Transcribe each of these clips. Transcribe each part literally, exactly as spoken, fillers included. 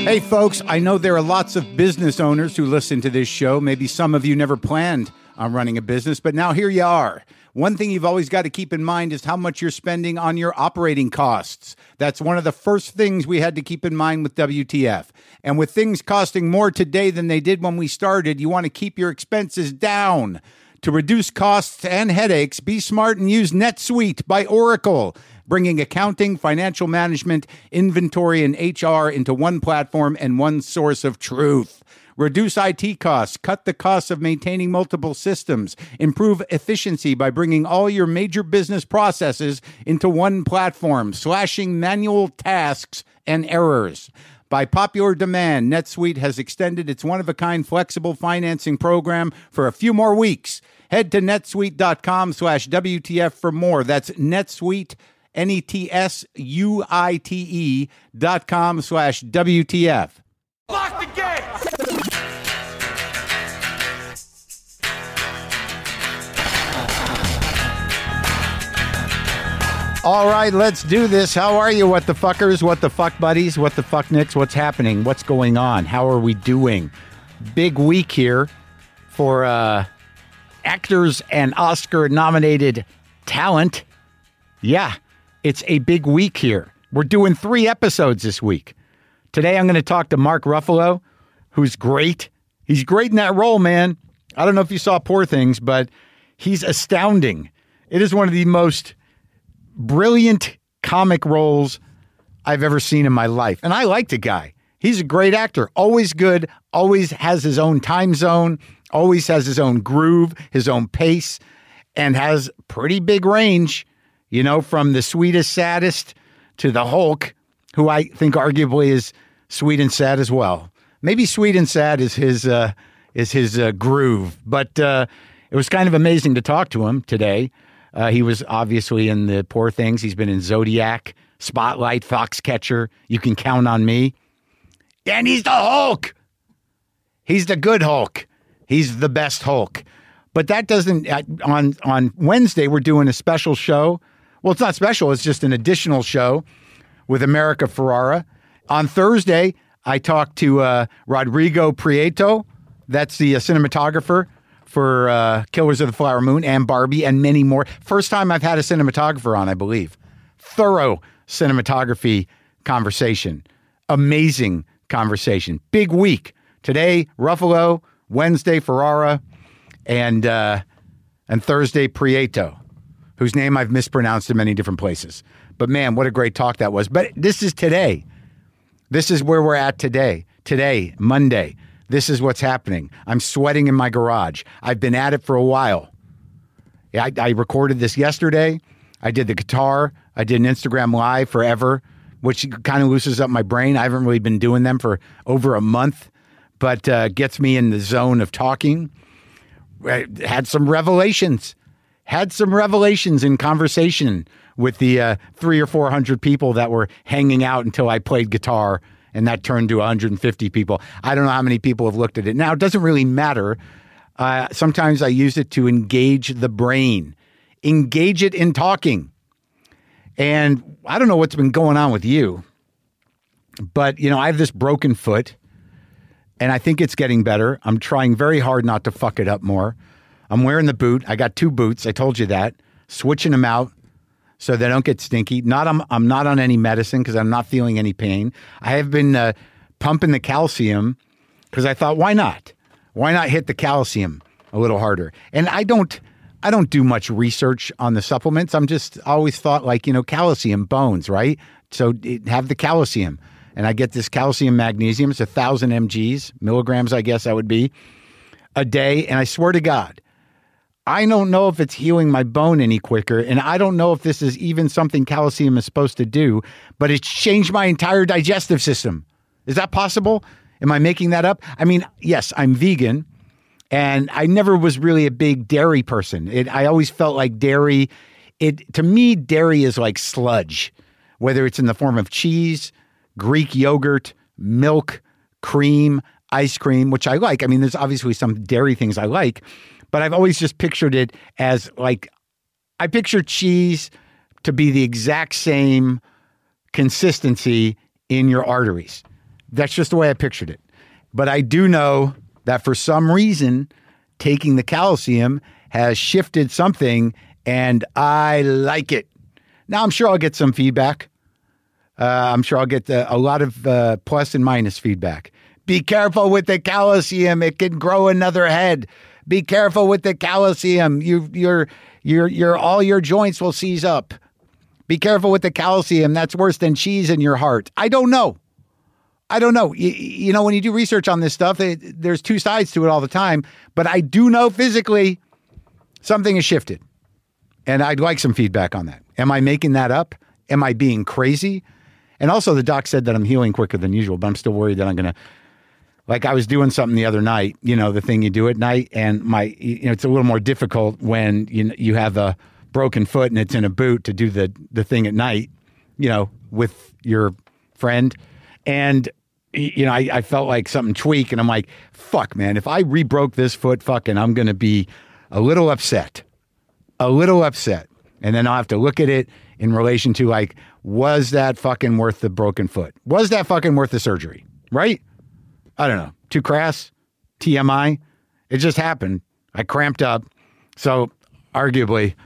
Hey, folks, I know there are lots of business owners who listen to this show. Maybe some of you never planned on running a business, but now here you are. One thing you've always got to keep in mind is how much you're spending on your operating costs. That's one of the first things we had to keep in mind with W T F. And with things costing more today than they did when we started, you want to keep your expenses down. To reduce costs and headaches, be smart and use NetSuite by Oracle, bringing accounting, financial management, inventory, and H R into one platform and one source of truth. Reduce I T costs, cut the costs of maintaining multiple systems, improve efficiency by bringing all your major business processes into one platform, slashing manual tasks and errors. By popular demand, NetSuite has extended its one-of-a-kind flexible financing program for a few more weeks. Head to netsuite.com slash WTF for more. That's NetSuite, N E T S U I T E dot com slash W T F. Lock the gate! All right, let's do this. How are you, what the fuckers, what the fuck buddies, what the fuck nicks, what's happening, what's going on, how are we doing? Big week here for uh, actors and Oscar-nominated talent. Yeah, it's a big week here. We're doing three episodes this week. Today I'm going to talk to Mark Ruffalo, who's great. He's great in that role, man. I don't know if you saw Poor Things, but he's astounding. It is one of the most brilliant comic roles I've ever seen in my life. And I like the guy. He's a great actor. Always good. Always has his own time zone. Always has his own groove, his own pace, and has pretty big range, you know, from the sweetest, saddest to the Hulk, who I think arguably is sweet and sad as well. Maybe sweet and sad is his uh, is his uh, groove. But uh, it was kind of amazing to talk to him today. Uh, he was obviously in the Poor Things. He's been in Zodiac, Spotlight, Foxcatcher, You Can Count on Me. And he's the Hulk. He's the good Hulk. He's the best Hulk. But that doesn't, uh, on, on Wednesday, we're doing a special show. Well, it's not special. It's just an additional show with America Ferrara. On Thursday, I talked to uh, Rodrigo Prieto. That's the uh, cinematographer for uh, Killers of the Flower Moon and Barbie and many more. First time I've had a cinematographer on, I believe. Thorough cinematography conversation. Amazing conversation. Big week. Today, Ruffalo. Wednesday, Ferrara. And, uh, and Thursday, Prieto, whose name I've mispronounced in many different places. But man, what a great talk that was. But this is today. This is where we're at today. Today, Monday. This is what's happening. I'm sweating in my garage. I've been at it for a while. I, I recorded this yesterday. I did the guitar. I did an Instagram Live forever, which kind of loosens up my brain. I haven't really been doing them for over a month, but uh, gets me in the zone of talking. I had some revelations. Had some revelations in conversation with the uh, three or four hundred people that were hanging out until I played guitar. And that turned to one hundred fifty people. I don't know how many people have looked at it. Now, it doesn't really matter. Uh, sometimes I use it to engage the brain, engage it in talking. And I don't know what's been going on with you, but, you know, I have this broken foot, and I think it's getting better. I'm trying very hard not to fuck it up more. I'm wearing the boot. I got two boots. I told you that. Switching them out so they don't get stinky. Not I'm, I'm not on any medicine because I'm not feeling any pain. I have been uh, pumping the calcium because I thought, why not? Why not hit the calcium a little harder? And I don't I don't do much research on the supplements. I'm just always thought like, you know, calcium, bones, right? So it, have the calcium. And I get this calcium magnesium. It's a thousand mgs, milligrams, I guess that would be, a day. And I swear to God, I don't know if it's healing my bone any quicker, and I don't know if this is even something calcium is supposed to do, but it's changed my entire digestive system. Is that possible? Am I making that up? I mean, yes, I'm vegan, and I never was really a big dairy person. It, I always felt like dairy, it to me, dairy is like sludge, whether it's in the form of cheese, Greek yogurt, milk, cream, ice cream, which I like. I mean, there's obviously some dairy things I like, but I've always just pictured it as like, I picture cheese to be the exact same consistency in your arteries. That's just the way I pictured it. But I do know that for some reason, taking the calcium has shifted something, and I like it. Now, I'm sure I'll get some feedback. Uh, I'm sure I'll get the, a lot of uh, plus and minus feedback. Be careful with the calcium. It can grow another head. Be careful with the calcium. You, your, your, your, all your joints will seize up. Be careful with the calcium. That's worse than cheese in your heart. I don't know. I don't know. You, you know, when you do research on this stuff, it, there's two sides to it all the time. But I do know physically something has shifted. And I'd like some feedback on that. Am I making that up? Am I being crazy? And also the doc said that I'm healing quicker than usual, but I'm still worried that I'm going to, like I was doing something the other night, you know, the thing you do at night, and my, you know, it's a little more difficult when you you have a broken foot and it's in a boot to do the, the thing at night, you know, with your friend. And, you know, I, I felt like something tweak, and I'm like, fuck, man, if I re-broke this foot, fucking, I'm going to be a little upset, a little upset. And then I'll have to look at it in relation to, like, was that fucking worth the broken foot? Was that fucking worth the surgery? Right? I don't know. Too crass? T M I? It just happened. I cramped up. So arguably,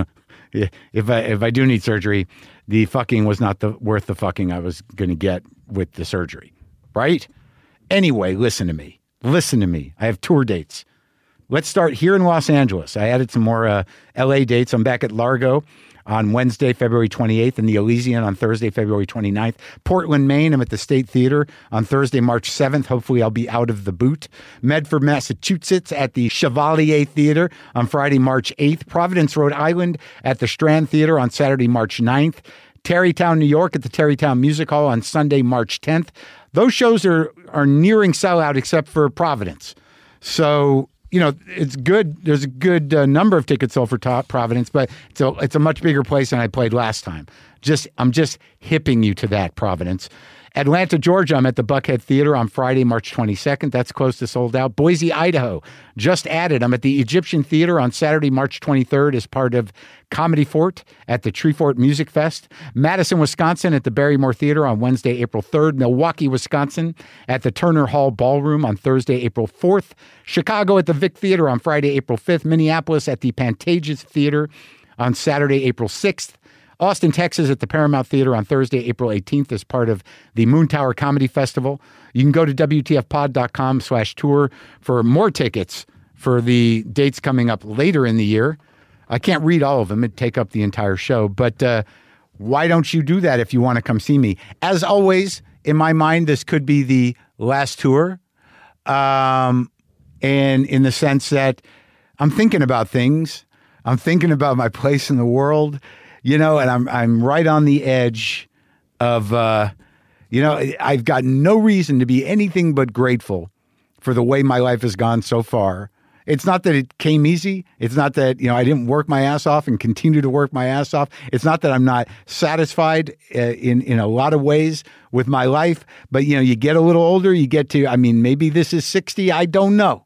if I if I do need surgery, the fucking was not the worth the fucking I was going to get with the surgery. Right? Anyway, listen to me. Listen to me. I have tour dates. Let's start here in Los Angeles. I added some more uh, L A dates. I'm back at Largo on Wednesday, February twenty-eighth, and the Elysian on Thursday, February twenty-ninth. Portland, Maine, I'm at the State Theater on Thursday, March seventh. Hopefully I'll be out of the boot. Medford, Massachusetts at the Chevalier Theater on Friday, March eighth. Providence, Rhode Island at the Strand Theater on Saturday, March ninth. Tarrytown, New York at the Tarrytown Music Hall on Sunday, March tenth. Those shows are, are nearing sellout except for Providence. So, you know, it's good. There's a good uh, number of tickets sold for top Providence, but it's a, it's a much bigger place than I played last time. Just, I'm just hipping you to that, Providence. Atlanta, Georgia, I'm at the Buckhead Theater on Friday, March twenty-second. That's close to sold out. Boise, Idaho, just added. I'm at the Egyptian Theater on Saturday, March twenty-third as part of Comedy Fort at the Treefort Music Fest. Madison, Wisconsin at the Barrymore Theater on Wednesday, April third. Milwaukee, Wisconsin at the Turner Hall Ballroom on Thursday, April fourth. Chicago at the Vic Theater on Friday, April fifth. Minneapolis at the Pantages Theater on Saturday, April sixth. Austin, Texas at the Paramount Theater on Thursday, April eighteenth as part of the Moon Tower Comedy Festival. You can go to W T F pod dot com slash tour for more tickets for the dates coming up later in the year. I can't read all of them. It'd take up the entire show. But uh, why don't you do that if you want to come see me? As always, in my mind, this could be the last tour. Um, and in the sense that I'm thinking about things. I'm thinking about my place in the world. You know, and I'm I'm right on the edge of, uh, you know, I've got no reason to be anything but grateful for the way my life has gone so far. It's not that it came easy. It's not that, you know, I didn't work my ass off and continue to work my ass off. It's not that I'm not satisfied uh, in, in a lot of ways with my life. But, you know, you get a little older, you get to, I mean, maybe this is sixty. I don't know.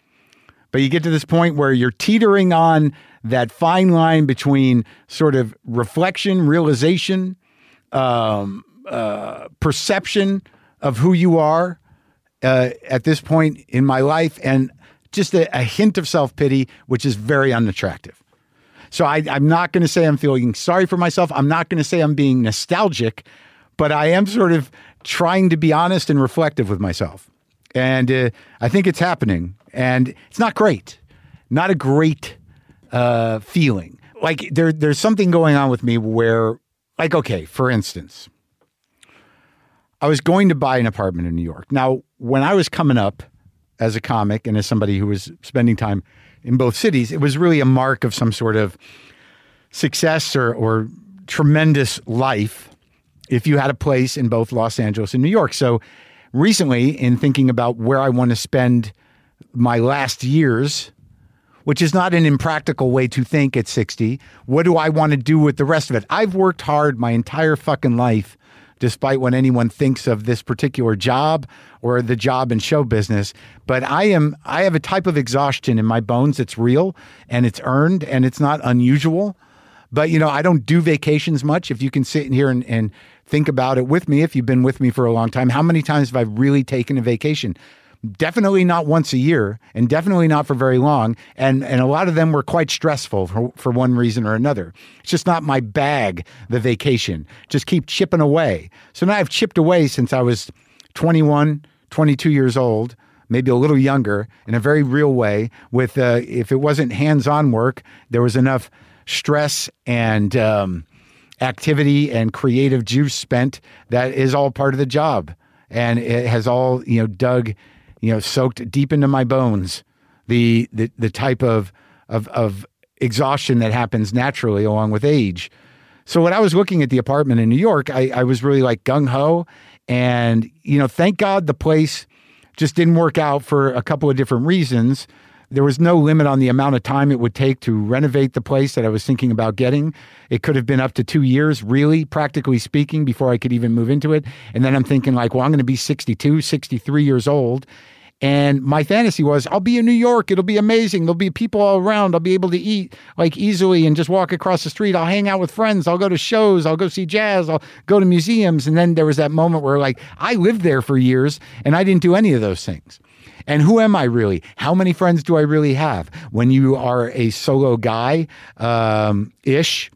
But you get to this point where you're teetering on that fine line between sort of reflection, realization, um, uh, perception of who you are uh, at this point in my life, and just a, a hint of self-pity, which is very unattractive. So I, I'm not going to say I'm feeling sorry for myself. I'm not going to say I'm being nostalgic, but I am sort of trying to be honest and reflective with myself. And uh, I think it's happening. And it's not great. Not a great uh, feeling. Like there, there's something going on with me where, like, okay, for instance, I was going to buy an apartment in New York. Now, when I was coming up as a comic and as somebody who was spending time in both cities, it was really a mark of some sort of success or, or tremendous life if you had a place in both Los Angeles and New York. So recently, in thinking about where I want to spend my last years, which is not an impractical way to think at sixty, what do I want to do with the rest of it? I've worked hard my entire fucking life, despite what anyone thinks of this particular job or the job in show business. But I am, I have a type of exhaustion in my bones that's real and it's earned and it's not unusual. But, you know, I don't do vacations much. If you can sit in here and, and think about it with me, if you've been with me for a long time, how many times have I really taken a vacation? Definitely not once a year, and definitely not for very long. And and a lot of them were quite stressful for, for one reason or another. It's just not my bag, the vacation. Just keep chipping away. So now I've chipped away since I was twenty-one, twenty-two years old, maybe a little younger, in a very real way. With uh, if it wasn't hands-on work, there was enough stress and um, activity and creative juice spent that is all part of the job. And it has all, you know, dug, you know, soaked deep into my bones, the the the type of of of exhaustion that happens naturally along with age. So when I was looking at the apartment in New York, I, I was really like gung-ho. And, you know, thank God the place just didn't work out for a couple of different reasons. There was no limit on the amount of time it would take to renovate the place that I was thinking about getting. It could have been up to two years, really, practically speaking, before I could even move into it. And then I'm thinking like, well, I'm going to be sixty-two, sixty-three years old. And my fantasy was, I'll be in New York. It'll be amazing. There'll be people all around. I'll be able to eat like easily and just walk across the street. I'll hang out with friends. I'll go to shows. I'll go see jazz. I'll go to museums. And then there was that moment where like, I lived there for years and I didn't do any of those things. And who am I really? How many friends do I really have? When you are a solo guy, um, ish,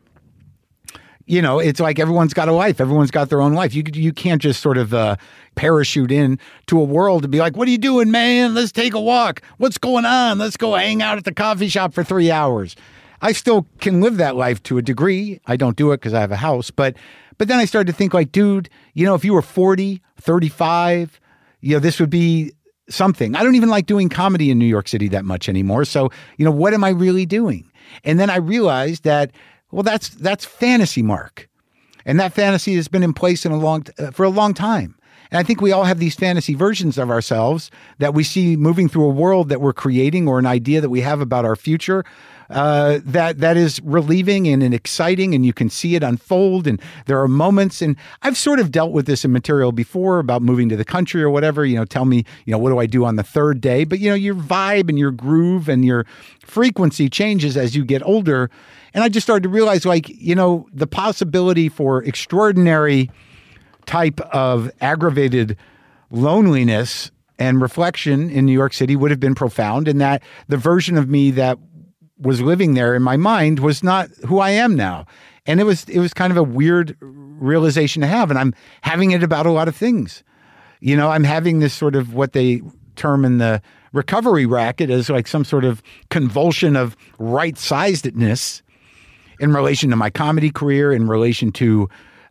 you know, it's like everyone's got a life. Everyone's got their own life. You you can't just sort of uh, parachute in to a world and be like, what are you doing, man? Let's take a walk. What's going on? Let's go hang out at the coffee shop for three hours. I still can live that life to a degree. I don't do it because I have a house. But but then I started to think like, dude, you know, if you were forty, thirty-five, you know, this would be something. I don't even like doing comedy in New York City that much anymore. So, you know, what am I really doing? And then I realized that, well, that's that's fantasy, Mark. And that fantasy has been in place in a long uh, for a long time. And I think we all have these fantasy versions of ourselves that we see moving through a world that we're creating, or an idea that we have about our future uh, that that is relieving and, and exciting, and you can see it unfold. And there are moments, and I've sort of dealt with this in material before about moving to the country or whatever. You know, tell me, you know, what do I do on the third day? But, you know, your vibe and your groove and your frequency changes as you get older. And I just started to realize, like, you know, the possibility for extraordinary type of aggravated loneliness and reflection in New York City would have been profound, and that the version of me that was living there in my mind was not who I am now. And it was it was kind of a weird realization to have, and I'm having it about a lot of things. You know, I'm having this sort of what they term in the recovery racket as like some sort of convulsion of right-sizedness in relation to my comedy career, in relation to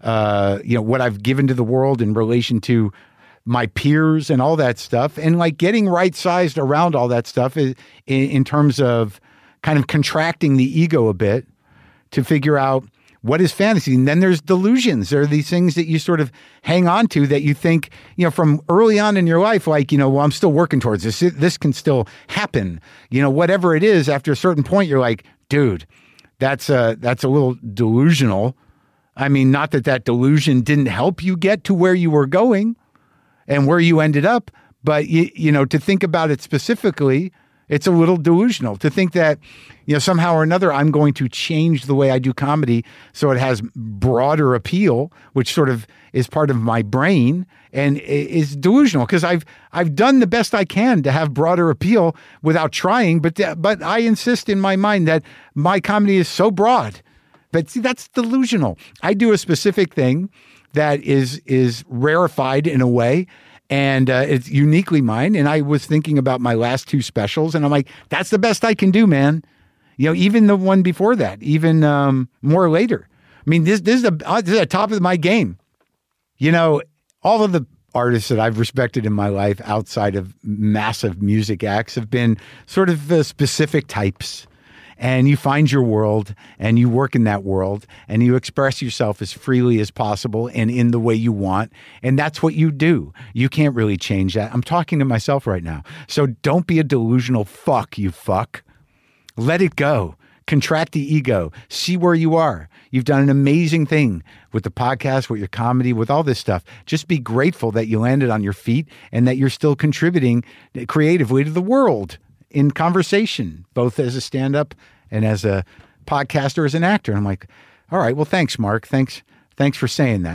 Uh, you know, what I've given to the world, in relation to my peers and all that stuff. And like getting right-sized around all that stuff is, in, in terms of kind of contracting the ego a bit to figure out what is fantasy. And then there's delusions. There are these things that you sort of hang on to that you think, you know, from early on in your life, like, you know, well, I'm still working towards this. This can still happen. You know, whatever it is, after a certain point, you're like, dude, that's a, that's a little delusional. I mean, not that that delusion didn't help you get to where you were going and where you ended up, but, you, you know, to think about it specifically, it's a little delusional to think that, you know, somehow or another, I'm going to change the way I do comedy so it has broader appeal, which sort of is part of my brain, and is delusional because I've I've done the best I can to have broader appeal without trying, but but I insist in my mind that my comedy is so broad. But see, that's delusional. I do a specific thing that is is rarefied in a way, and uh, it's uniquely mine. And I was thinking about my last two specials, and I'm like, that's the best I can do, man. You know, even the one before that, even um, more later. I mean, this, this, is the, this is the top of my game. You know, all of the artists that I've respected in my life outside of massive music acts have been sort of uh, specific types. And you find your world, and you work in that world, and you express yourself as freely as possible and in the way you want. And that's what you do. You can't really change that. I'm talking to myself right now. So don't be a delusional fuck, you fuck. Let it go. Contract the ego. See where you are. You've done an amazing thing with the podcast, with your comedy, with all this stuff. Just be grateful that you landed on your feet and that you're still contributing creatively to the world. In conversation, both as a stand-up and as a podcaster, as an actor. And I'm like, all right, well, thanks, Mark. Thanks, thanks for saying that.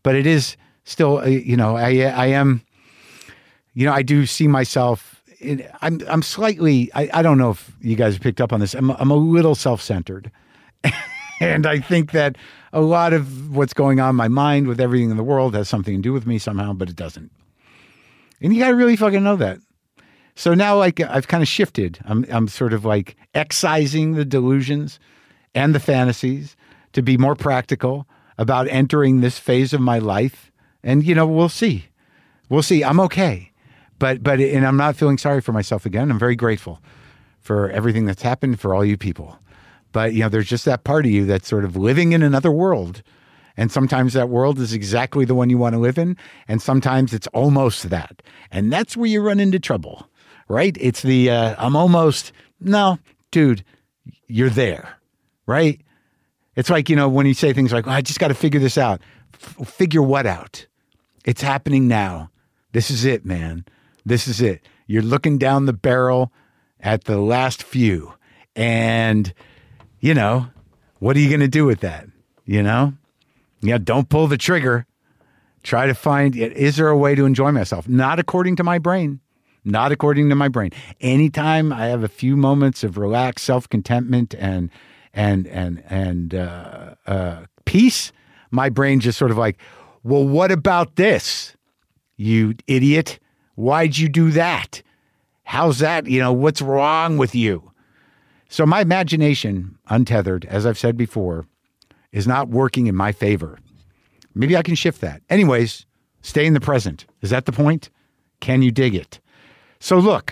but it is still, uh, you know, I I am, you know, I do see myself. In, I'm I'm slightly. I, I don't know if you guys have picked up on this. I'm I'm a little self-centered, and I think that a lot of what's going on in my mind with everything in the world has something to do with me somehow, but it doesn't. And you gotta really fucking know that. So now, like, I've kind of shifted. I'm I'm sort of like excising the delusions and the fantasies to be more practical about entering this phase of my life. And, you know, we'll see. We'll see. I'm okay. But, but, and I'm not feeling sorry for myself again. I'm very grateful for everything that's happened for all you people. But, you know, there's just that part of you that's sort of living in another world. And sometimes that world is exactly the one you want to live in. And sometimes it's almost that. And that's where you run into trouble, right? It's the, uh, I'm almost, no, dude, you're there, right? It's like, you know, when you say things like, oh, I just got to figure this out. F- figure what out? It's happening now. This is it, man. This is it. You're looking down the barrel at the last few. And, you know, what are you going to do with that? You know? Yeah, don't pull the trigger. Try to find, is there a way to enjoy myself? Not according to my brain. Not according to my brain. Anytime I have a few moments of relaxed self-contentment and and and and uh, uh, peace, my brain just sort of like, well, what about this, you idiot? Why'd you do that? How's that? You know, what's wrong with you? So my imagination, untethered, as I've said before, is not working in my favor. Maybe I can shift that. Anyways, stay in the present. Is that the point? Can you dig it? So look,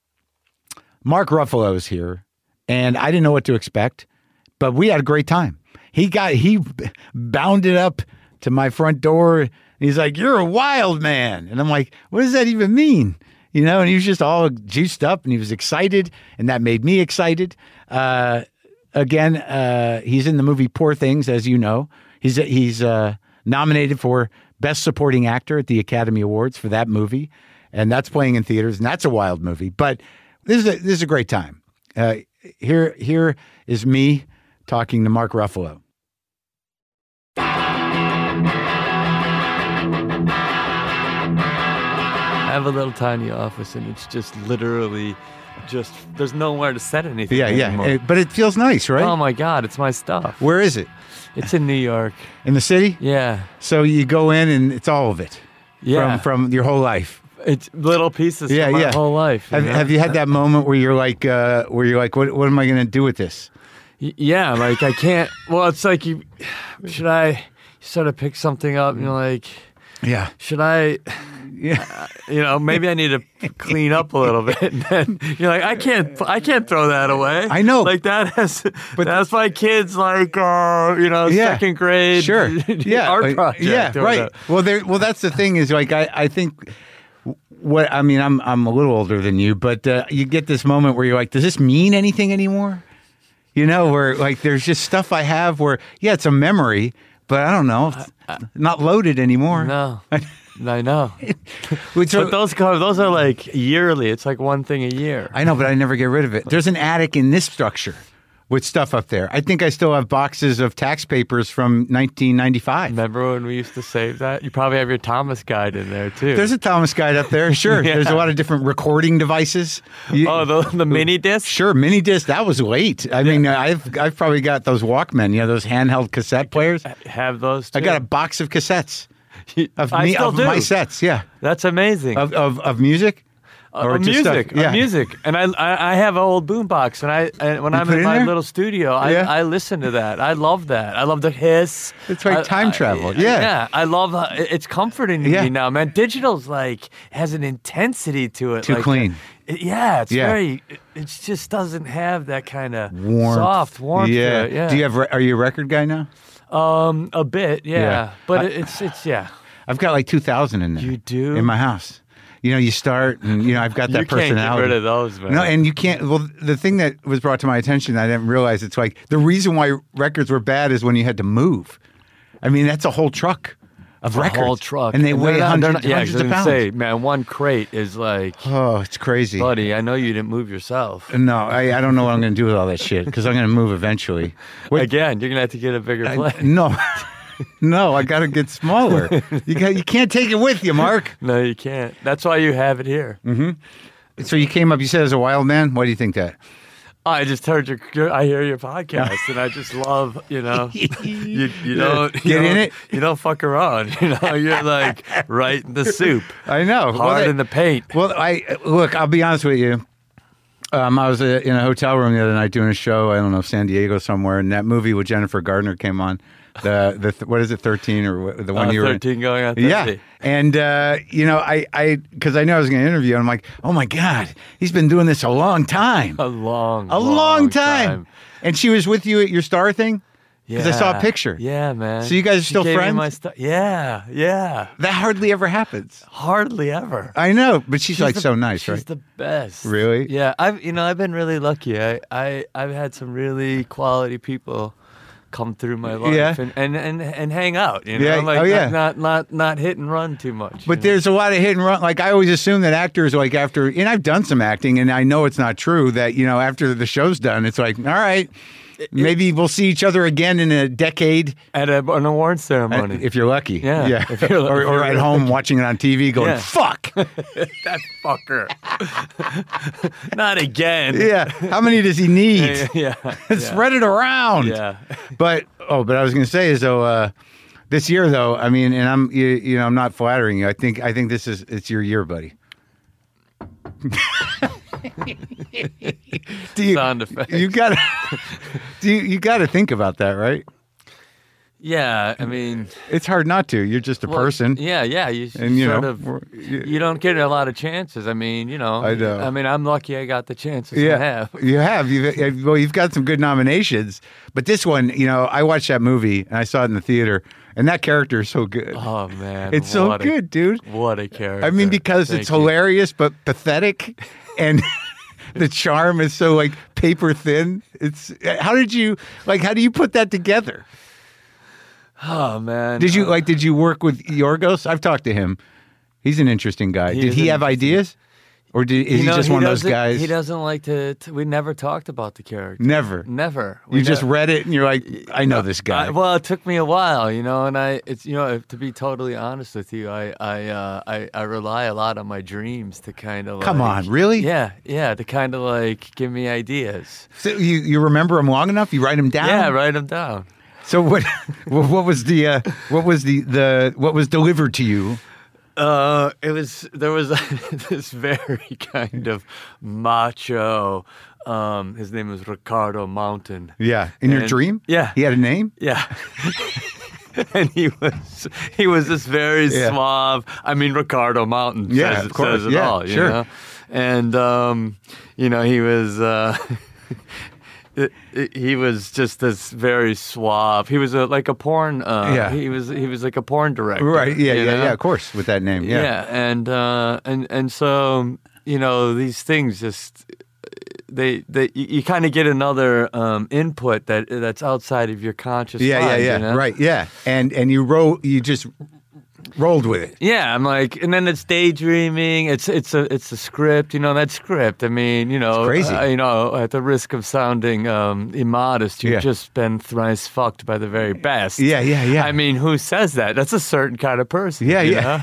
Mark Ruffalo is here, and I didn't know what to expect, but we had a great time. He got, he bounded up to my front door, and he's like, you're a wild man. And I'm like, what does that even mean? You know, and he was just all juiced up, and he was excited, and that made me excited. Uh, again, uh, he's in the movie Poor Things, as you know. He's, he's uh, nominated for Best Supporting Actor at the Academy Awards for that movie. And that's playing in theaters, and that's a wild movie. But this is a, this is a great time. Uh, here, here is me talking to Mark Ruffalo. I have a little tiny office, and it's just literally just, there's nowhere to set anything Yeah, anymore. yeah. But it feels nice, right? Oh, my God, it's my stuff. Where is it? It's in New York. In the city? Yeah. So you go in, and it's all of it. Yeah. From, from your whole life. It's little pieces Yeah, from my yeah. whole life. you Have, know? have you had that moment where you're like, uh, where you're like, what, what am I going to do with this? Y- Yeah, like I can't, well, it's like you, should I, you sort of pick something up and you're like, Yeah. should I, Yeah. you know, maybe I need to clean up a little bit. And then you're like, I can't, I can't throw that away. I know. Like that has, But- but that's my kids, like, uh, you know, Yeah. second grade. Sure. Yeah. art like, project. Yeah. or Right. whatever. Well, there. Well, that's the thing is like I, I think what I mean. I'm I'm a little older than you, but uh, you get this moment where you're like, does this mean anything anymore? You know, where like there's just stuff I have where yeah, it's a memory, but I don't know, it's not loaded anymore. No, I know. Which are- But those cars, those are like yearly. It's like one thing a year. I know, but I never get rid of it. There's an attic in this structure with stuff up there. I think I still have boxes of tax papers from nineteen ninety-five. Remember when we used to save that? You probably have your Thomas guide in there too. There's a Thomas guide up there. Sure. Yeah. There's a lot of different recording devices. You- oh, the, the mini disc? Sure, mini disc. That was late. I mean, I've I've probably got those Walkmen, you know, those handheld cassette players. Have those too. I got a box of cassettes of I me still of do. my sets. Yeah, That's amazing. of of, of music. Uh, Or of just stuff- music, yeah. of music, and I, I I have an old boombox, and I and when You I'm put in it in my there? little studio, I, Yeah. I listen to that. I love that. I love the hiss. It's like I- time I- travel. Yeah. yeah. I love. How, it- it's comforting to Yeah. me now, man. Digital's like has an intensity to it. Too like, clean. it- yeah, it's Yeah. very. It, it just doesn't have that kind of Warmth. soft warmth. Yeah. To it. Yeah. Do you have? re- Are you a record guy now? Um, a bit. Yeah. Yeah. But I- it, it's it's yeah. I've got like two thousand in there. You do? In my house. You know, you start, and you know, I've got that You can't personality. get rid of those, man. No, and you can't. Well, the thing that was brought to my attention, I didn't realize it's like the reason why records were bad is when you had to move. I mean, that's a whole truck of a records, whole truck, and they they're weigh not- hundreds, they're not- yeah, hundreds 'cause I of was pounds. gonna say, man, one crate is like, Oh, it's crazy. buddy, I know you didn't move yourself. No, I, I don't know what I'm going to do with all that shit because I'm going to move eventually. Wait, Again, you're gonna have to get a bigger I- plane. no, No, I got to get smaller. You got, you can't take it with you, Mark. No, you can't. That's why you have it here. Mm-hmm. So you came up, you said as a wild man. Why do you think that? I just heard your, your I hear your podcast, and I just love, you know, you, you don't you Get don't, in it? You don't fuck around, you know. You're like right in the soup, I know. hard well, that- in the paint. Well, I look. I'll be honest with you. Um, I was uh, in a hotel room the other night doing a show. I don't know, San Diego somewhere, and that movie with Jennifer Gardner came on. The the th- what is it, thirteen or what, the one Uh, you were in? thirteen going on thirty. Yeah, and uh, you know, I I because I knew I was going to interview. And I'm like, oh my god, he's been doing this a long time, a long, a long, time. And she was with you at your star thing. Yeah, 'Cause I saw a picture. Yeah, man. So you guys are She still gave me friends? my stu- yeah, yeah. That hardly ever happens. Hardly ever. I know, but she's, like the- so nice, she's right? the best. Really? Yeah. I've you know I've been really lucky. I I I've had some really quality people come through my life Yeah. and, and, and, and hang out. You know, Yeah. like Oh, yeah. not, not not not hit and run too much. But you know? there's a lot of hit and run. Like I always assume that actors, like after, and I've done some acting, and I know it's not true. That you know, after the show's done, it's like, all right, maybe we'll see each other again in a decade at a, an award ceremony. if you're lucky. Yeah. yeah. If you're- or if or you're at lucky. home watching it on T V, going, Yeah. fuck. That fucker. Not again. Yeah. How many does he need? Yeah. Yeah. yeah. Spread it around. Yeah. But oh, but I was going to say is though, uh, this year though, I mean, and I'm you, you know I'm not flattering you. I think I think this is it's your year, buddy. do you, Sound effects. You got to do you, you got to think about that, right? Yeah. I mean, It's hard not to. You're just a well, person. Yeah. Yeah. You, And, you sort know, of, we're- you- you don't get a lot of chances. I mean, you know. I know. I mean, I'm lucky I got the chances I Yeah, have. you have. You've, well, you've got some good nominations, but this one, you know, I watched that movie and I saw it in the theater, and that character is so good. Oh man, it's so what a- good, dude. What a character! I mean, because Thank it's you. hilarious but pathetic, and the charm is so like paper thin. It's how did you like? How do you put that together? Oh man, Did you Uh, like? Did you work with Yorgos? I've talked to him. He's an interesting guy. He did is he an have interesting- ideas, or did, is you he know, just one of those doesn't- guys? He doesn't like to, to. We never talked about the character. Never. Never. You We just ne- read it and you're like, I know this guy. I, well, it took me a while, you know, and I, it's, you know, to be totally honest with you, I, I, uh, I, I rely a lot on my dreams to kind of. Come like, on, really? Yeah, yeah, to kind of like give me ideas. So you you remember him long enough? You write him down? Yeah, write them down. So what? What was the uh, what was the the what was delivered to you? Uh, it was there was this very kind of macho. Um, his name was Ricardo Mountain. Yeah, in your And- dream? Yeah. He had a name? Yeah. And he was he was this very Yeah. suave. I mean, Ricardo Mountain Yeah, says, of course. says it Yeah, all. You sure. know? And um, you know, he was uh, it, it- he was just this very suave. He was a, like a porn. Uh, Yeah. He was he was like a porn director. Right. Yeah. you Yeah. know? Yeah. Of course, with that name. Yeah. Yeah, and uh, and and so you know these things just they they you, you kind of get another um, input that that's outside of your conscious Yeah. Yeah. mind. Yeah. you know? Right. Yeah. And and you wrote. You just rolled with it. Yeah, I'm like, and then it's daydreaming. It's it's a it's a script. You know that script. I mean, you know, It's crazy. uh, you know, at the risk of sounding um, immodest, you've Yeah. just been thrice fucked by the very best. Yeah. Yeah. Yeah. I mean, who says that? That's a certain kind of person. Yeah, you yeah. know?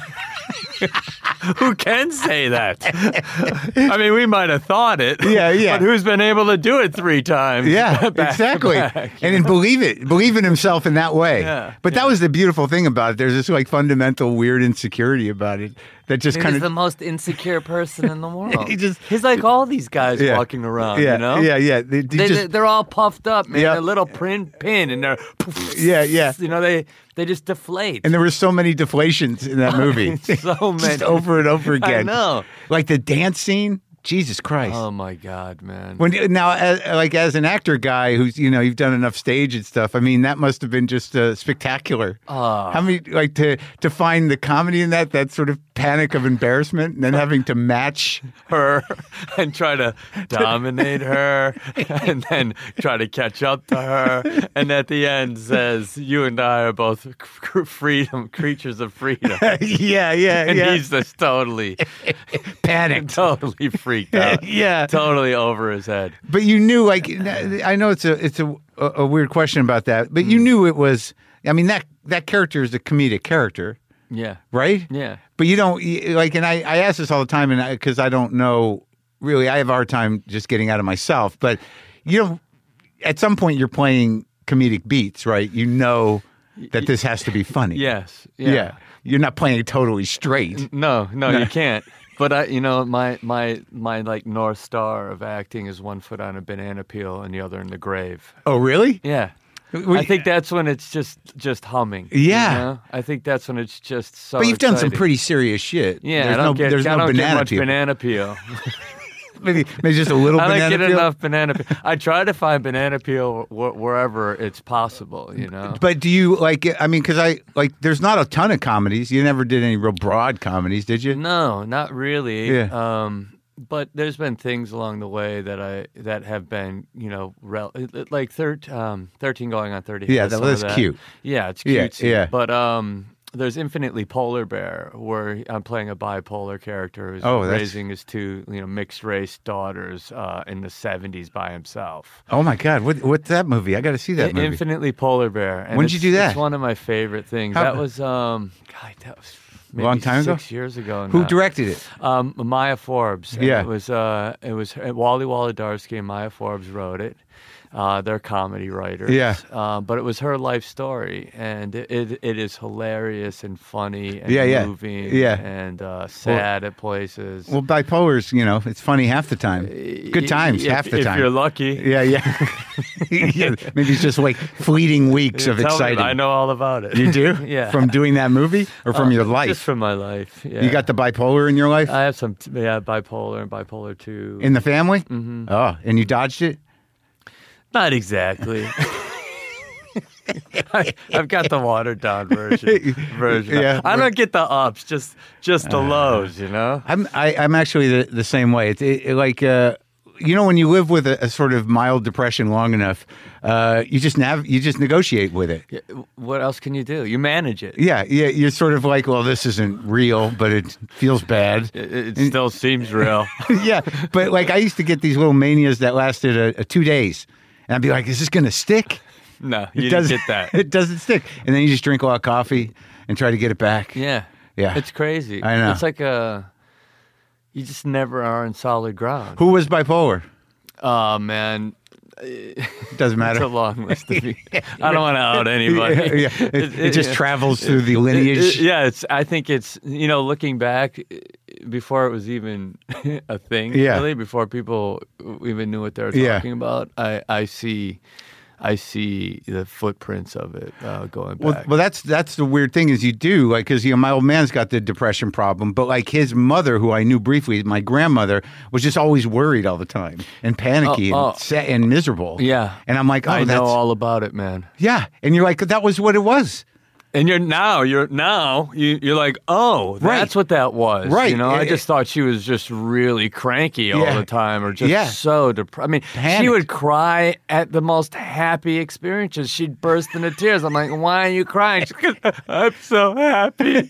Who can say that? I mean, we might have thought it. Yeah, yeah. But who's been able to do it three times? Yeah, back to exactly. back? And then believe it, believe in himself in that way. Yeah, but that yeah. was the beautiful thing about it. There's this like fundamental weird insecurity about it that just He's kind the of. most insecure person in the world. He just- He's like all these guys Yeah. walking around, Yeah, you know? yeah, yeah. They, they They, just, they're all puffed up, man. Yeah. A little pin, pin, and they're Yeah, yeah. You know, they they just deflate. and there were so many deflations in that movie. So just many. over and over again. I know. Like the dance scene. Jesus Christ. Oh my God, man. When now, as, like as an actor guy who's you know you've done enough stage and stuff. I mean, that must have been just uh, spectacular. Ah. How many like to to find the comedy in that that sort of panic of embarrassment and then having to match. her and try to dominate her and then try to catch up to her, and at the end says, you and I are both c- freedom creatures of freedom. yeah, yeah, And yeah. he's just totally panicked. totally freaked out. Yeah. Totally over his head. But you knew, like, I know it's a it's a a weird question about that, but Mm. you knew it was. I mean, that that character is a comedic character, Yeah. right? Yeah. But you don't you- like, and I, I ask this all the time, and because I, I don't know really, I have a hard time just getting out of myself. But you know, at some point you're playing comedic beats, right? You know that this has to be funny. Yes. Yeah. Yeah. You're not playing it totally straight. No, no, you can't. But I, you know, my my my like North Star of acting is one foot on a banana peel and the other in the grave. Oh, really? Yeah. We- I think that's when it's just just humming. Yeah. You know? I think that's when it's just so. But you've done some exciting. pretty serious shit. Yeah, There's I don't no, get, there's I no don't banana get much peel. banana peel. Maybe, maybe just a little I don't banana get peel. enough banana peel. I try to find banana peel wh- wherever it's possible, you know. But do you like? I mean, because I like. There's not a ton of comedies. You never did any real broad comedies, did you? No, not really. Yeah. Um, but there's been things along the way that I that have been, you know, rel- like thir- um, thirteen going on thirty. Yeah, has that- some of that's cute. Yeah, it's Yeah, cute. yeah. But um, there's Infinitely Polar Bear, where I'm playing a bipolar character who's Oh, that's- raising his two, you know, mixed race daughters uh, in the seventies by himself. Oh my God! What what's that movie? I got to see that movie. Infinitely Polar Bear. And When did you it's- do that? It's one of my favorite things. How- that was, um, God, that was maybe Long time ago? six years ago. Who now. directed it? Um, Maya Forbes. And Yeah. It was uh, it was Wally Wolodarski and Maya Forbes wrote it. Uh, they're comedy writers. Yeah. Um, but it was her life story, and it it, it is hilarious and funny and Yeah, yeah. moving. Yeah. And uh, sad at places. Well, bipolar's, you know, it's funny half the time. Good times if, half the if time. you're lucky. Yeah, yeah. Yeah, maybe it's just like fleeting weeks of Tell me, exciting. I know all about it. You do? Yeah. From doing that movie or from Uh, your life? Just from my life. Yeah. You got the bipolar in your life? I have some, yeah, bipolar and bipolar two. in the family? Mm-hmm. Oh, and you dodged it? Not exactly. I, I've got the watered down version. version. Yeah. I don't get the ups, just just the lows. You know. I'm I, I'm actually the, the same way. It's it, it like uh, you know, when you live with a, a sort of mild depression long enough, uh, you just nav- you just negotiate with it. Yeah, what else can you do? You manage it. Yeah, yeah. You're sort of like, well, this isn't real, but it feels bad. It, it still seems real. Yeah, but like I used to get these little manias that lasted a, a two days, and I'd be like, is this going to stick? No, you It didn't doesn't get that. It doesn't stick, and then you just drink a lot of coffee and try to get it back. Yeah. Yeah. It's crazy. I know. It's like a. You just never are on solid ground. Who was bipolar? Oh man. Doesn't matter. It's a long list of people. I don't want to out anybody. Yeah, yeah. It, it just travels through the lineage. It- it- yeah, it's. I think it's. You know, looking back, before it was even a thing, Yeah. really, before people even knew what they were Yeah. talking about, I, I see, I see the footprints of it uh, going Well, back. well, that's that's the weird thing is you do like because you know my old man's got the depression problem, but like his mother, who I knew briefly, my grandmother was just always worried all the time and panicky Oh, oh. and sad and miserable. Yeah. and I'm like, oh, I that's know all about it, man. yeah, and you're like, that was what it was. And you're now, you're now, you, you're like, oh, that's Right. what that was. Right. You know, I It- just thought she was just really cranky all Yeah. the time or just Yeah. so depressed. I mean, she Panicked. would cry at the most happy experiences. She'd burst into tears. I'm like, why are you crying? She goes, I'm so happy.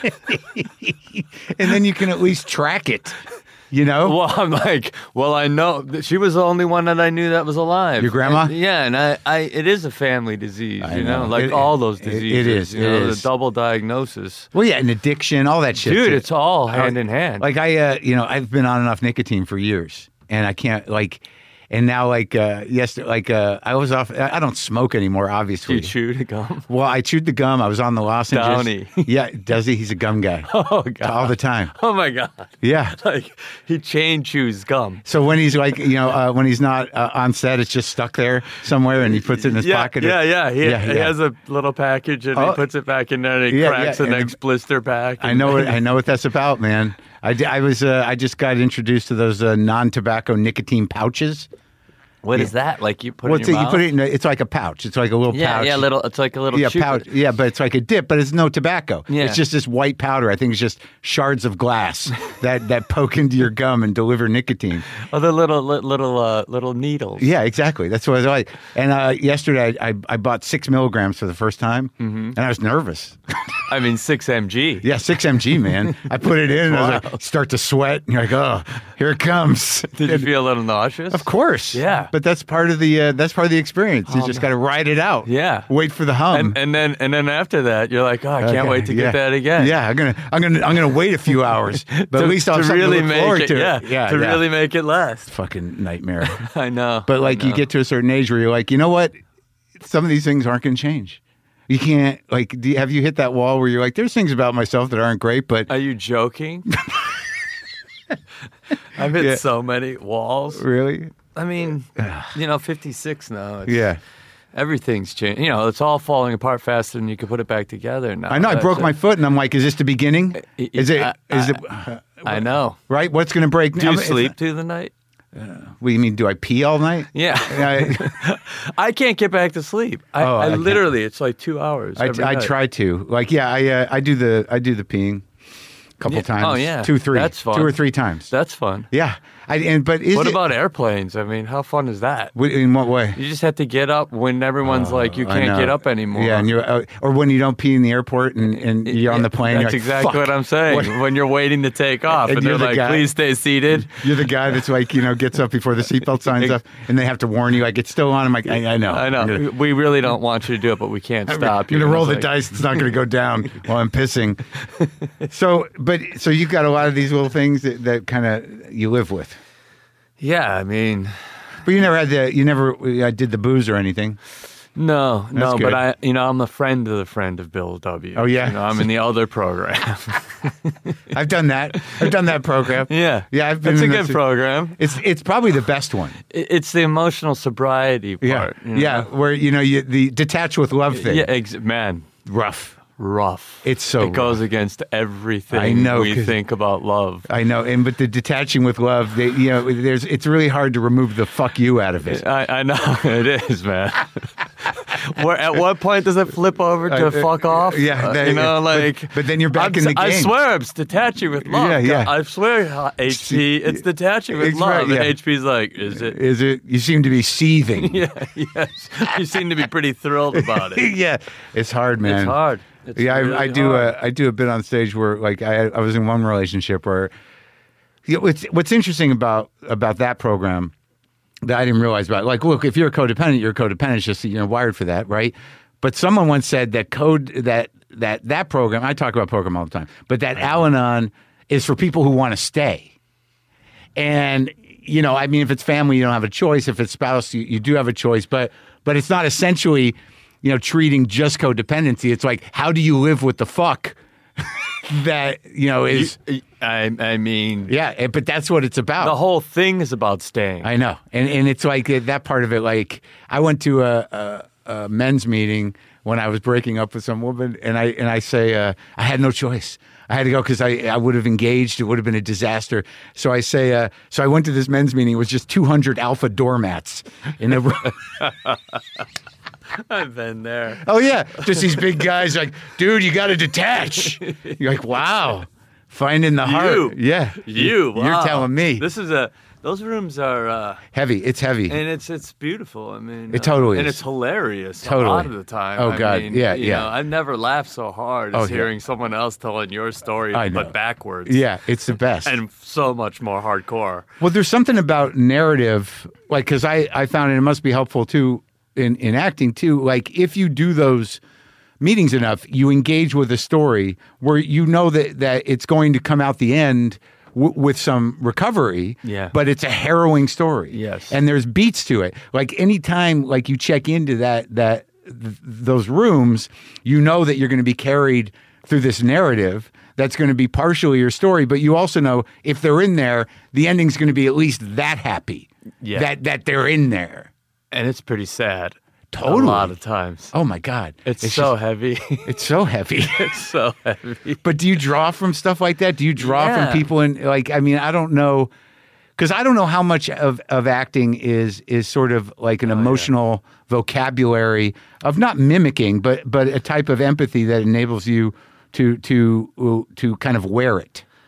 And then you can at least track it, you know. Well, I'm like, well, I know that she was the only one that I knew that was alive. Your grandma? And- yeah, and I, I, it is a family disease, I you know, know. like It- all those it- it diseases. is, you it know, is. the double diagnosis. Well, yeah, and addiction, all that shit. Dude, too. it's all hand in hand. Like I, uh, you know, I've been on and off nicotine for years, and I can't like, and now like, uh, yes, like uh, I was off. I I don't smoke anymore, obviously. You chew the gum? Well, I chewed the gum. I was on the lozenges. Downey. Yeah, does he? He's a gum guy Oh, God. all the time. Oh, my God. Yeah. Like, he chain chews gum. So when he's like, you know, uh, when he's not uh, on set, it's just stuck there somewhere, and he puts it in his Yeah, pocket. yeah, yeah. He, Yeah, he yeah. has a little package and Oh. he puts it back in there and he Yeah, cracks yeah, the and next the- blister pack. I and- know what I know what that's about, man. I, di- I was uh, I just got introduced to those uh, non-tobacco nicotine pouches. What is that? Like you put Well, it it's, in your you mouth? put it in. A, it's like a pouch. It's like a little yeah, pouch. yeah, little. It's like a little Yeah, chew- pouch. Yeah, but it's like a dip, but it's no tobacco. Yeah. It's just this white powder. I think it's just shards of glass that, that poke into your gum and deliver nicotine. Oh, the little li- little uh, little needles. Yeah, exactly. That's what I was like. And uh, yesterday, I, I I bought six milligrams for the first time, Mm-hmm. and I was nervous. I mean, six M G. Yeah, six M G, man. I put it in and Wow. I was like, start to sweat. And you're like, oh, here it comes. Did you feel a little nauseous? Of course. Yeah. But that's part of the uh, that's part of the experience. You Oh, just man. got to ride it out. Yeah. Wait for the hum. And, and then and then after that, you're like, oh, I can't Okay, wait to yeah. get that again. Yeah, I'm gonna I'm gonna I'm gonna wait a few hours, but to, at least I'll to have something really to look make forward it. to. Yeah, yeah, to yeah. really make it last. Fucking nightmare. I know. But like I you know. get to a certain age where you're like, you know what? Some of these things aren't going to change. You can't like. Do you, have you hit that wall where you're like, there's things about myself that aren't great, but Are you joking? I've hit Yeah. so many walls. really, I mean, you know, fifty-six now. It's, yeah. Everything's changed. You know, it's all falling apart faster than you can put it back together now. I know. I That's broke my it. foot, and I'm like, is this the beginning? I- Is it? I- Is it? I know. Right? What's going to break? Do now? you Is- sleep through the night? What do you mean? Do I pee all night? Yeah. I, I can't get back to sleep. I, Oh, I I can't. literally, it's like two hours. I, every I night. try to. Like, yeah, I uh, I do the I do the peeing a couple Yeah. times. Oh, yeah. two, three, That's fun. two or three times. That's fun. yeah. I and but is What it, about airplanes? I mean, how fun is that? Wh- in what way? You just have to get up when everyone's like, you I can't know. get up anymore. Yeah, and you're uh, or when you don't pee in the airport and, and you're on the plane. That's you're like, exactly "Fuck." what I'm saying. What- When you're waiting to take off, And and, you're they're the like, guy- please stay seated. You're the guy that's like, you know, gets up before the seatbelt signs up, and they have to warn you, like, it's still on. I'm like, I, I know. I know. I'm gonna, We really don't want you to do it, but we can't stop I'm you. gonna roll And the it's like- dice. It's not gonna go down while I'm pissing. So, but so you've got a lot of these little things that, that kind of you live with. Yeah, I mean, But you never had the, you never uh, did the booze or anything. no, no, good. but I, you know, I'm a friend of the friend of Bill W. Oh, yeah? You know, I'm in the other program. I've done that. I've done that program. yeah, Yeah, I've been It's a in good this- program. It's it's probably the best one. It- It's the emotional sobriety Yeah, part. you know? yeah, where you know you the detach with love thing. yeah. Ex- man, Rough. rough. It's so It goes against everything I know, we 'cause- think about love. I know, and but the detaching with love, they, you know, there's it's really hard to remove the fuck you out of it. I, I know it is, man. Where at what point does it flip over to Uh, uh, fuck off? yeah, Uh, that- you know, but- like. but then you're back I'm, in the I game. swear, it's detaching with love. Yeah, yeah. I swear, H P, it's detaching with It's love. right, yeah. And H P's like, is it? Is it? You seem to be seething. Yeah, yes. You seem to be pretty thrilled about it. yeah, it's hard, man. It's hard. It's yeah, really I, I do. hard. A, I do a bit on stage where, like, I, I was in one relationship where, you know, what's what's interesting about about that program that I didn't realize about. Like, look, if you're a codependent, you're a codependent. It's just, you know, wired for that, right? But someone once said that code that that that program. I talk about program all the time, but that Al-Anon is for people who want to stay. And you know, I mean, if it's family, you don't have a choice. If it's spouse, you, you do have a choice. But but it's not essentially, you know, treating just codependency. It's like, how do you live with the fuck that, you know, is, I, I mean, yeah, eh, but that's what it's about. the whole thing is about staying. I know. And and it's like uh, that part of it, like, I went to a, a, a men's meeting when I was breaking up with some woman, and I and I say, uh, I had no choice. I had to go because I, I would have engaged. It would have been a disaster. So I say, uh, so I went to this men's meeting. It was just two hundred alpha doormats in the room. I've been there. Oh, yeah. Just these big guys like, dude, you got to detach. You're like, wow. Finding the heart. You. Yeah. You, You're wow. telling me. This is a. Those rooms are, uh, Heavy. It's heavy. and it's it's beautiful. I mean, It uh, totally and is. it's hilarious. Totally. a lot of the time. Oh, I God. mean, Yeah, you yeah. know, I've never laughed so hard Oh, as yeah. hearing someone else telling your story, I know. but backwards. Yeah, it's the best. and so much more hardcore. Well, there's something about narrative, like, because I, I found it, it must be helpful too in, in acting too. Like, if you do those meetings enough, you engage with a story where you know that, that it's going to come out the end w- with some recovery, Yeah. but it's a harrowing story. Yes. And there's beats to it. Like, anytime, like, you check into that, that th- those rooms, you know that you're going to be carried through this narrative that's going to be partially your story, but you also know if they're in there, the ending's going to be at least that happy. Yeah. That that they're in there. And it's pretty sad. Totally. A lot of times. Oh my God. It's, so just- heavy. it's so heavy. It's so heavy. But do you draw from stuff like that? Do you draw Yeah. from people in, like, I mean, I don't know, because I don't know how much of, of acting is is sort of like an Oh, emotional vocabulary of not mimicking, but but a type of empathy that enables you to to to kind of wear it.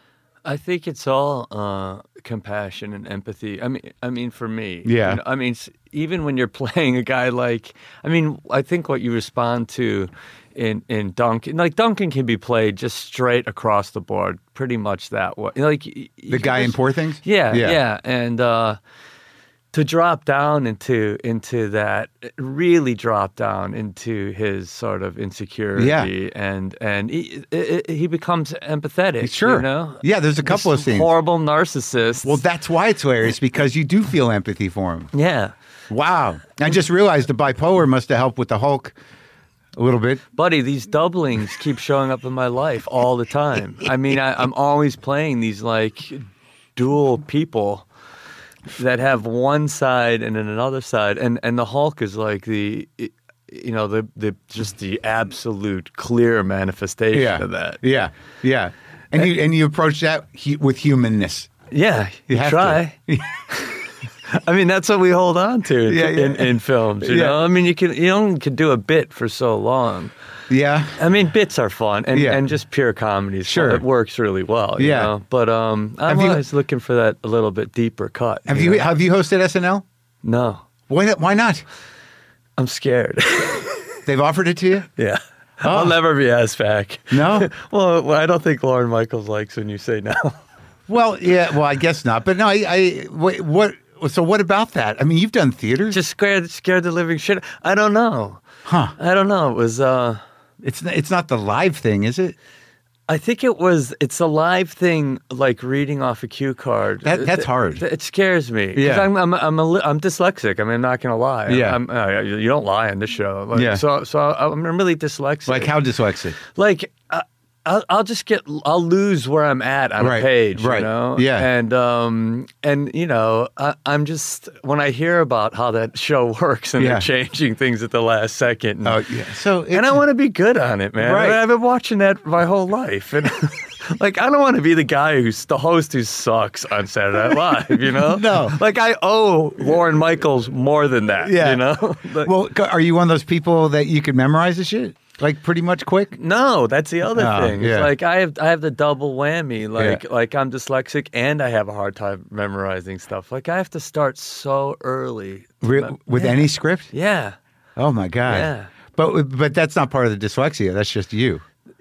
I think it's all uh, compassion and empathy. I mean, I mean, for me, Yeah. you know, I mean, s- even when you're playing a guy like, I mean, I think what you respond to in in Duncan, like Duncan, can be played just straight across the board, pretty much that way. Like y- The you guy in just- Poor Things? Yeah, Yeah. yeah, and. uh To drop down into into that, really drop down into his sort of insecurity, Yeah. and and he, it, he becomes empathetic. Sure. you know. Yeah, there's a couple This of scenes. Horrible narcissist. Well, that's why it's hilarious, because you do feel empathy for him. yeah, Wow. I just realized the bipolar must have helped with the Hulk a little bit. buddy, these doublings keep showing up in my life all the time. I mean, I, I'm always playing these like dual people that have one side and then another side, and and the Hulk is like the, you know, the the just the absolute clear manifestation Yeah. of that. Yeah. Yeah. And you and you approach that hu- with humanness. Yeah, you, have try. I mean, that's what we hold on to in, Yeah, yeah. in, in films. You Yeah. know, I mean, you can you only can do a bit for so long. Yeah. I mean, bits are fun, and, Yeah. and just pure comedy. is Sure. fun. It works really well. You Yeah. know? But um, I'm Have you- always looking for that a little bit deeper cut. Have you you know? have you hosted S N L? No, Why not- why not? I'm scared. They've offered it to you? Yeah. Oh. I'll never be asked back. No? well, well, I don't think Lauren Michaels likes when you say no. Well, yeah, well, I guess not. But no, I, I what, what so what about that? I mean, you've done theaters. Just scared, scared the living shit. I don't know. Huh. I don't know. It was, uh, It's it's not the live thing, is it? I think it was, it's a live thing, like reading off a cue card. That- that's It- hard. It, scares me. 'Cause Yeah. I'm, I'm, I'm, a, li- I'm dyslexic. I mean, I'm not going to lie. Yeah. I'm, uh, you don't lie on this show. Like, Yeah. So, so I'm really dyslexic. Like how dyslexic? Like, uh, I'll, I'll just get, I'll lose where I'm at on Right, a page, right, you know? yeah. And, um, and you know, I, I'm just, when I hear about how that show works and Yeah. they're changing things at the last second. And, Oh, yeah. So and I it's- want to be good on it, man. Right. I've been watching that my whole life. And like, I don't want to be the guy who's the host who sucks on Saturday Night Live, you know? No. Like, I owe Lauren Michaels more than that, Yeah. you know? But- Well, go- are you one of those people that you could memorize the shit like pretty much quick? No, that's the other Oh, thing. It's yeah. like I have I have the double whammy. Like Yeah. like I'm dyslexic and I have a hard time memorizing stuff. Like I have to start so early. to Re- mem- with yeah. any script? Yeah. Oh my god! Yeah. But but that's not part of the dyslexia. That's just you,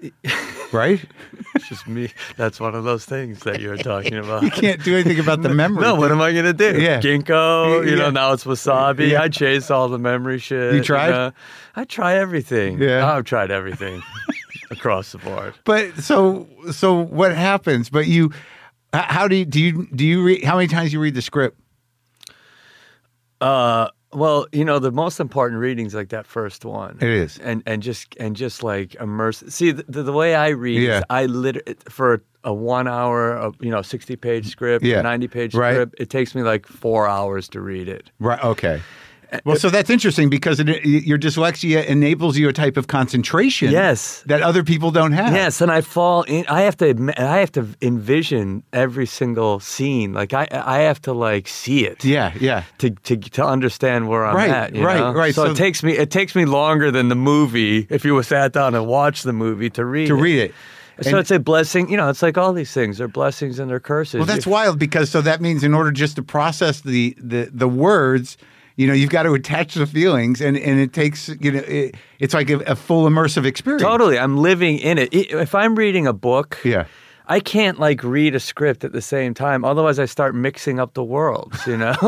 right? It's just me. That's one of those things that you're talking about. You can't do anything about the memory. No, what am I gonna do? Yeah. Ginkgo, you Yeah. know, now it's wasabi. Yeah. I chase all the memory shit. You tried? know. I try everything. Yeah. I've tried everything across the board. But so so what happens? But you, h- how do you do you do you read? How many times you read the script? Uh, well, you know, the most important reading's like that first one. It is. and and just and just like immerse. See, the, the way I read, Yeah. is I lit for a one hour, of, you know, sixty page script, Yeah. ninety page Right. script. It takes me like four hours to read it. Right. Okay. Well, so that's interesting because it, your dyslexia enables you a type of concentration. Yes. That other people don't have. Yes, and I fall in. I have to. admi- I have to envision every single scene. Like I, I have to like see it. Yeah. Yeah. To, to to understand where I'm Right, at, you right, know? right. So, So- it takes me it takes me longer than the movie if you sat down and watched the movie to read To it. read it. So And- it's a blessing, you know. It's like all these things; they're blessings and they're curses. Well, that's If- wild because so that means in order just to process the the the words, you know, you've got to attach the feelings, and and it takes you know, it, it's like a, a full immersive experience. Totally, I'm living in it. I- If I'm reading a book, Yeah. I can't like read a script at the same time. Otherwise, I start mixing up the worlds. You know.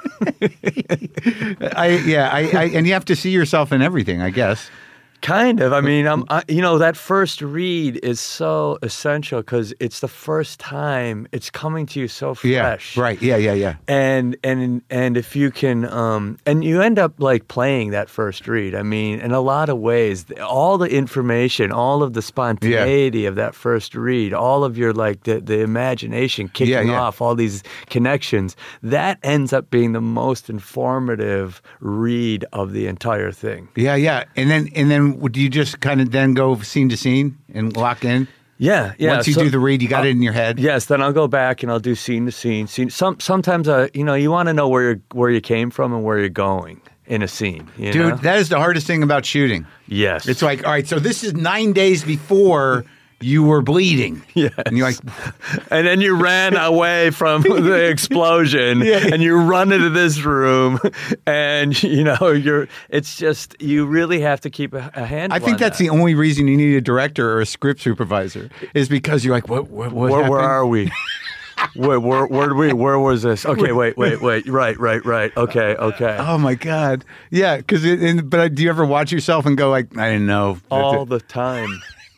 I yeah. I, I and you have to see yourself in everything, I guess. Kind of. I mean, I'm, I, you know, that first read is so essential because it's the first time it's coming to you so Yeah. fresh. Right. Yeah. Yeah. Yeah. And and and if you can, um, and you end up like playing that first read. I mean, in a lot of ways, all the information, all of the spontaneity of that first read, all of your like the the imagination kicking Yeah, yeah. off, all these connections, that ends up being the most informative read of the entire thing. Yeah. Yeah. And then and then would you just kind of then go scene to scene and lock in? Yeah, yeah. Once you so- do the read, you got it in your head. Yes, then I'll go back and I'll do scene to scene. Scene. Some sometimes, uh, you know, you want to know where you're where you came from and where you're going in a scene. You Dude, know? that is the hardest thing about shooting. Yes. It's like, all right, so this is nine days before you were bleeding. Yes. And you're like, and then you ran away from the explosion, Yeah. and you run into this room, and you know you're. It's just you really have to keep a, a handle. I think on that's that. the only reason you need a director or a script supervisor is because you're like, what? What? what Where, where happened? are we? Wait, where, where did we? Where was this? Okay, wait, wait, wait. Right, right, right. Okay, okay. Oh my God! Yeah, because but do you ever watch yourself and go like, I didn't know All the time.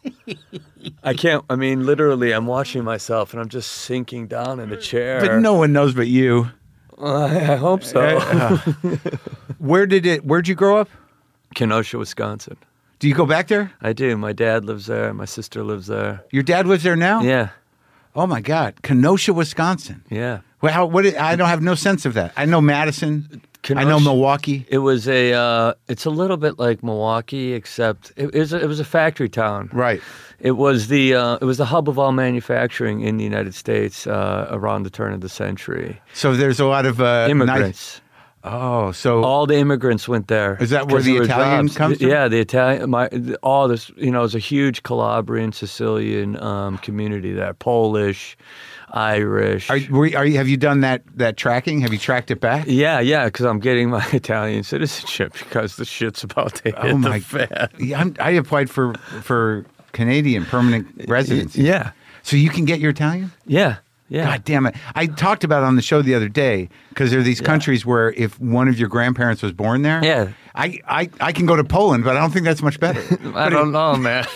I can't. I mean, literally, I'm watching myself, and I'm just sinking down in the chair. But no one knows but you. I hope so. Uh, where did it? Where'd you grow up? Kenosha, Wisconsin. Do you go back there? I do. My dad lives there. My sister lives there. Your dad lives there now? Yeah, Oh my God, Kenosha, Wisconsin. yeah. Well, how, what? Is, I don't have no sense of that. I know Madison. I know Kenosha- Milwaukee. It was a. Uh, it's a little bit like Milwaukee, except it, it was. A, it was a factory town. Right. It was the. Uh, it was the hub of all manufacturing in the United States uh, around the turn of the century. So there's a lot of uh, Immigrants. Nice, oh, so All the immigrants went there. Is that where 'cause the there were Italian jobs. comes from? Yeah, the Italian. My all this. You know, it was a huge Calabrian, Sicilian um, community there. Polish, Irish. are, were, are you, have you done that that tracking? Have you tracked it back? Yeah, yeah, because I'm getting my Italian citizenship because the shit's about to hit Oh my the fan. Yeah, I'm, I applied for for Canadian permanent residency. Yeah, So you can get your Italian? yeah, yeah. God damn it. I talked about it on the show the other day because there are these countries where if one of your grandparents was born there, Yeah. I, I, I can go to Poland, but I don't think that's much better. I don't know, man.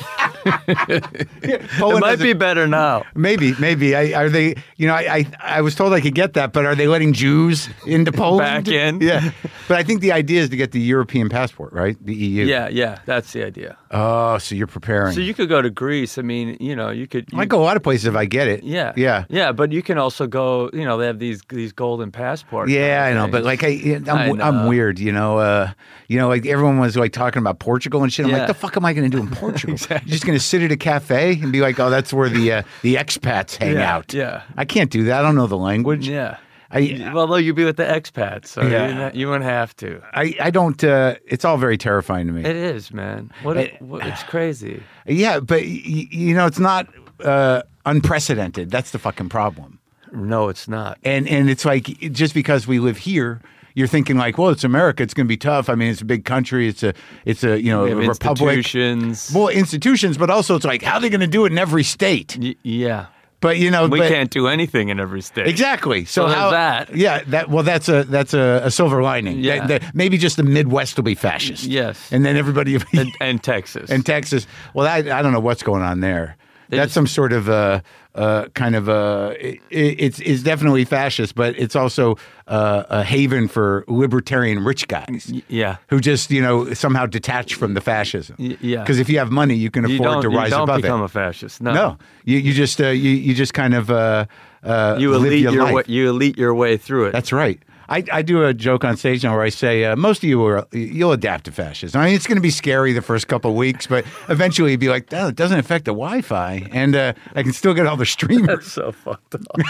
it Poland might has a- be better now. Maybe, maybe. I, are they, you know, I, I I was told I could get that, but are they letting Jews into Poland? Back in? Yeah. But I think the idea is to get the European passport, right? The E U. Yeah, yeah, that's the idea. Oh, so you're preparing. So you could go to Greece. I mean, you know, you could. You, I go a lot of places if I get it. Yeah, Yeah. yeah. But you can also go. You know, they have these these golden passports. Yeah, I kind of know, but things. like I, I'm, I I'm know. weird, you know. Uh, you know, like everyone was like talking about Portugal and shit. I'm Yeah. like, the fuck am I going to do in Portugal? Exactly. You're just going to sit at a cafe and be like, oh, that's where the uh, the expats hang Yeah, out. yeah. I can't do that. I don't know the language. Yeah. I, Well, though you'd be with the expats, so Yeah. you're not, you wouldn't have to. I, I don't. Uh, it's all very terrifying to me. It is, man. What, It- what it's crazy. Yeah, but y- you know, it's not uh, unprecedented. That's the fucking problem. No, it's not. And and it's like just because we live here, you're thinking like, well, it's America. It's going to be tough. I mean, it's a big country. It's a it's a you know We have a republic. institutions. Well, institutions, but also it's like how are they going to do it in every state? Y- yeah. But you know, We but, can't do anything in every state. exactly. So, So there's how that. Yeah, that well, that's a that's a, a silver lining. Yeah. That- that- maybe just the Midwest will be fascist. Yes. and then everybody And, and Texas. in Texas. Well, I, I don't know what's going on there. They That's just- some sort of uh, uh, kind of uh, it, it's it's definitely fascist, but it's also uh, a haven for libertarian rich guys Y- yeah. who just you know somehow detach from the fascism. Y- yeah. Because if you have money, you can You afford don't, to rise you don't above become it. a fascist. No. No, you you just uh, you you just kind of uh, uh, You live elite your, your, life. way, you elite your way through it. That's right. I, I do a joke on stage now where I say uh, most of you are you'll adapt to fascism. I mean, it's going to be scary the first couple of weeks, but eventually you'll be like, oh, it doesn't affect the Wi-Fi, and uh, I can still get all the streamers. That's so fucked up.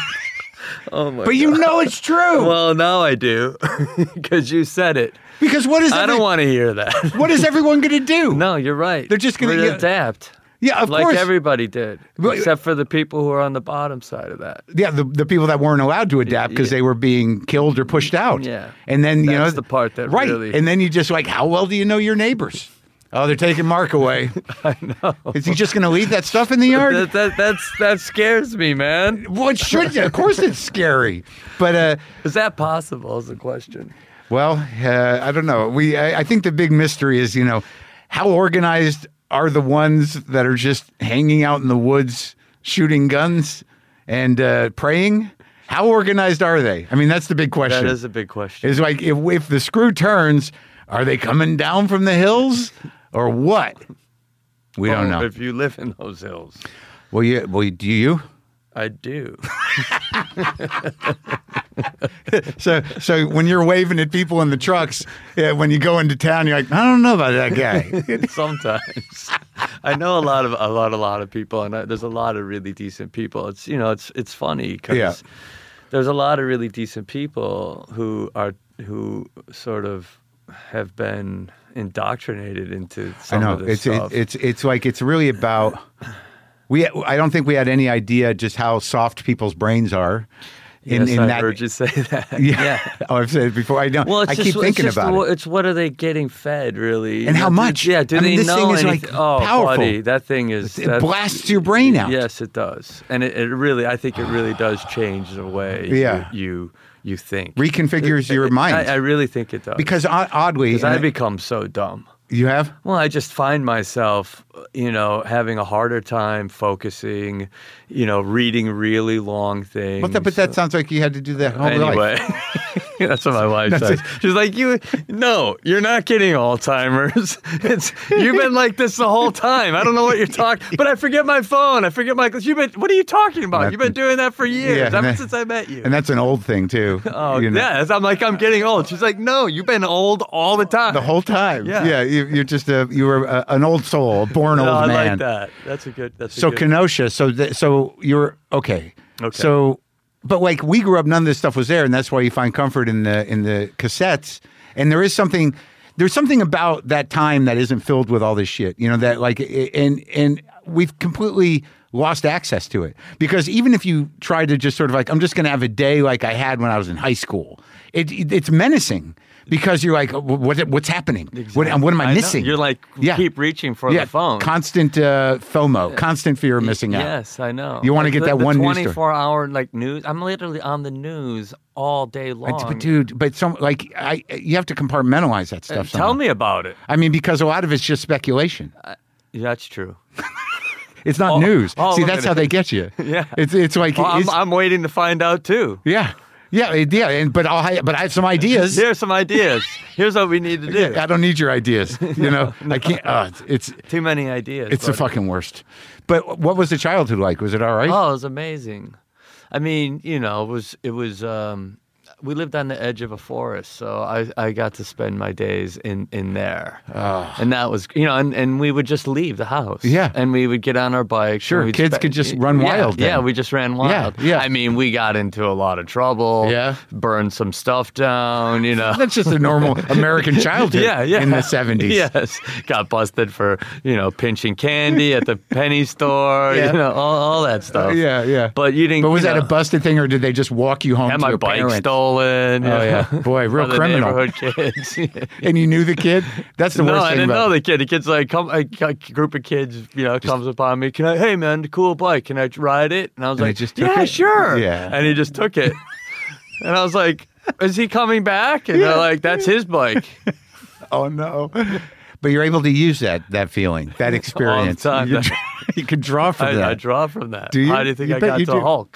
oh my But you God. know it's true Well, now I do because you said it. because what is I every- don't want to hear that. what is everyone going to do? No, you're right. They're just gonna We're get- adapt. Yeah, of like course. everybody did, Well, except for the people who are on the bottom side of that. Yeah, the, the people that weren't allowed to adapt because Yeah. they were being killed or pushed out. Yeah. and then you That's know the part that right, really- and then you just like, how well do you know your neighbors? Oh, they're taking Mark away. I know. Is he just going to leave that stuff in the yard? That, that, that's, that scares me, man. Well, it should. Of course, it's scary. But uh, Is that possible? Is the question. well, uh, I don't know. We, I, I think the big mystery is, you know, how organized are the ones that are just hanging out in the woods, shooting guns and uh, praying? How organized are they? I mean, that's the big question. That is a big question. It's like if if the screw turns, are they coming down from the hills or what? We don't Oh, know. If you live in those hills, Well, you, well, do you? I do. So, so when you're waving at people in the trucks, yeah, when you go into town, you're like, I don't know about that guy. Sometimes I know a lot of a lot a lot of people, and I, there's a lot of really decent people. It's you know it's it's funny because Yeah. there's a lot of really decent people who are who sort of have been indoctrinated into I some know of this it's it, stuff. it's it's like it's really about We, I don't think we had any idea just how soft people's brains are. In, yes, in I that, heard you say that. Yeah. yeah. Oh, I've said it before. I don't. Well, it's I just, keep thinking it's just about the, it. It's what are they getting fed, really? And how Do- much? Yeah. Do I they mean, this know thing is, anything? like, oh, powerful. buddy, that thing is. It that- blasts your brain out. Yes, it does, and it, it really. I think it really does change the way Yeah. you, you you think. Reconfigures It- your it- mind. I, I really think it does. Because odd- oddly, Because I and I- become so dumb. you have. Well, I just find myself, you know, having a harder time focusing, you know, reading really long things. But that, but that sounds like you had to do that whole anyway. life. That's what my wife That's says. it. She's like, "You, no, you're not getting Alzheimer's. It's you've been like this the whole time. I don't know what you're talking. But I forget my phone. I forget my. You've been. What are you talking about? That- You've been doing that for years. Yeah, and ever that- since I met you. And that's an old thing too. oh, you know, yeah. I'm like, I'm getting old. She's like, no, you've been old all the time. The whole time. Yeah. Yeah. You, you're just a you were a, an old soul, a born no, old I man. like that. That's a good. That's a So good, Kenosha. So th- so you're okay. Okay. So, but like we grew up, none of this stuff was there, and that's why you find comfort in the in the cassettes. And there is something. There's something about that time that isn't filled with all this shit. You know that like and and we've completely lost access to it because even if you try to just sort of like I'm just going to have a day like I had when I was in high school, it, it it's menacing. Because you're like, what, what's happening? What, what am I, I know. missing? You're like, Yeah. keep reaching for yeah, the phone. constant uh, FOMO, constant fear of missing out. Yes, I know. You wanna Like get the, that the one news story. twenty-four hour like news. I'm literally on the news all day long. But dude, but some like I, you have to compartmentalize that stuff. Tell somehow. me about it. I mean, because a lot of it's just speculation. That's true. It's not Oh, news. oh, See, look that's at how it. they get you. Yeah. it's it's like Well, I'm, it's- I'm waiting to find out too. yeah, yeah, it- yeah. And but I'll ha- but I have some ideas. Here's some ideas. Here's what we need to do. I don't need your ideas. You know, I can't. Uh, it's Too many ideas. it's the buddy. fucking worst. But what was the childhood like? Was it all right? Oh, it was amazing. I mean, you know, it was it was. Um, we lived on the edge of a forest, so I, I got to spend my days in, in there, Oh. and that was you know, and, and we would just leave the house, Yeah. and we would get on our bikes. Sure, and we'd kids spe- could just run yeah, wild Yeah, then. we just ran wild. yeah. I mean, we got into a lot of trouble. Yeah. burned some stuff down. You know, That's just a normal American childhood. yeah, yeah. In the seventies. Yes, got busted for you know pinching candy at the penny store. Yeah. You know, all, all that stuff. Yeah, yeah. But you didn't. But was you that know, a busted thing, or did they just walk you home Had to my your bike parents? stolen. Oh, yeah. Boy, real By the criminal. neighborhood kids. And you knew the kid? That's the no, worst I thing didn't about know the kid. The kid's like, come, a, a group of kids, you know, comes upon me. Can I? Hey, man, cool bike. Can I ride it? And I was And he like, just took yeah, it? sure. Yeah. And he just took it. And I was like, is he coming back? And they're like, that's his bike. Oh, no. But you're able to use that that feeling, that experience. time. You, you could draw from I, that. I draw from that. Do you? How do you think You I bet got you to do. Hulk?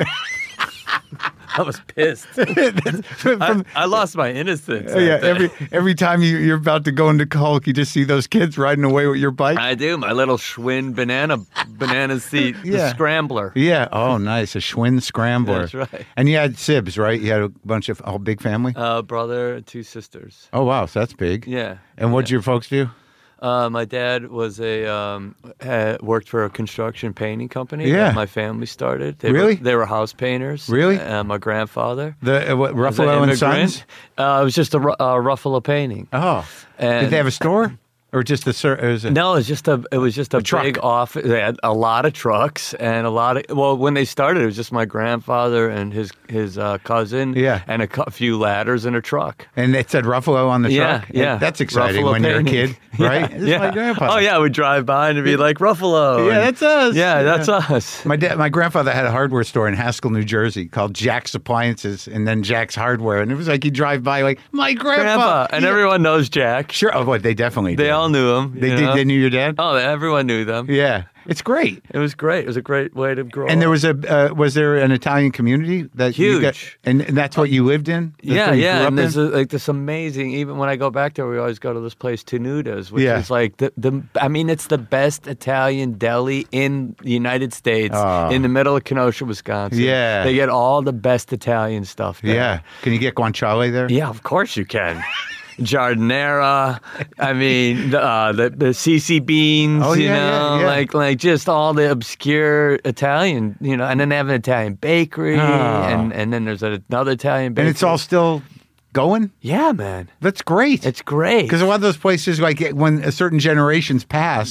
I was pissed. From- I, I lost my innocence. Oh, yeah, that day. every every time you, you're about to go into Hulk, you just see those kids riding away with your bike. I do. My little Schwinn banana banana seat, Yeah. the scrambler. Yeah. Oh, nice. A Schwinn scrambler. That's right. And you had sibs, right? You had a bunch of, oh, big family? Uh, brother, and two sisters. Oh, wow. So that's big. Yeah. And what'd your folks do? Uh, my dad was a um, had worked for a construction painting company. Yeah. That my family started. They Really? Were, they were house painters. Really? Uh, my grandfather. The uh, what, was an Ruffalo and immigrant. Sons? Uh, it was just a Ru- uh, Ruffalo painting. Oh. And Did they have a store? Or just the ser- it was a, No, it was just a. It was just a, truck. big office. They had a lot of trucks and a lot of. Well, when they started, it was just my grandfather and his his uh, cousin. Yeah. And a cou- few ladders and a truck. And it said Ruffalo on the Yeah, truck? yeah. That's exciting Ruffalo when you're a painting. kid, right? This Yeah. is my grandpa. Oh yeah, we'd drive by and it'd be like Ruffalo. Yeah, and- that's us. Yeah, that's us. My dad, my grandfather had a hardware store in Haskell, New Jersey called Jack's Appliances and then Jack's Hardware. And it was like you drive by like, my grandpa. Grandpa, and Yeah. everyone knows Jack. Sure. Oh, boy, they definitely They did. all knew him. They you did. know? They knew your dad? Oh, everyone knew them. Yeah. It's great. It was great. It was a great way to grow. And there up. was a, uh, was there an Italian community that you got, Huge. and, and that's what you lived in? That's Yeah, where you yeah, grew and up there's in? a, like this amazing. Even when I go back there, we always go to this place Tenuda's, which Yeah. is like the the. I mean, it's the best Italian deli in the United States, Oh. in the middle of Kenosha, Wisconsin. Yeah. they get all the best Italian stuff there. Yeah. Can you get guanciale there? yeah, of course you can. Giardinera, I mean the uh, the, the C C beans, Oh, you yeah, know, yeah, yeah. like like just all the obscure Italian, you know, and then they have an Italian bakery, Oh. and and then there's another Italian bakery. And it's all still going? yeah, man. That's great. It's great. Because a lot of those places, like when a certain generations pass,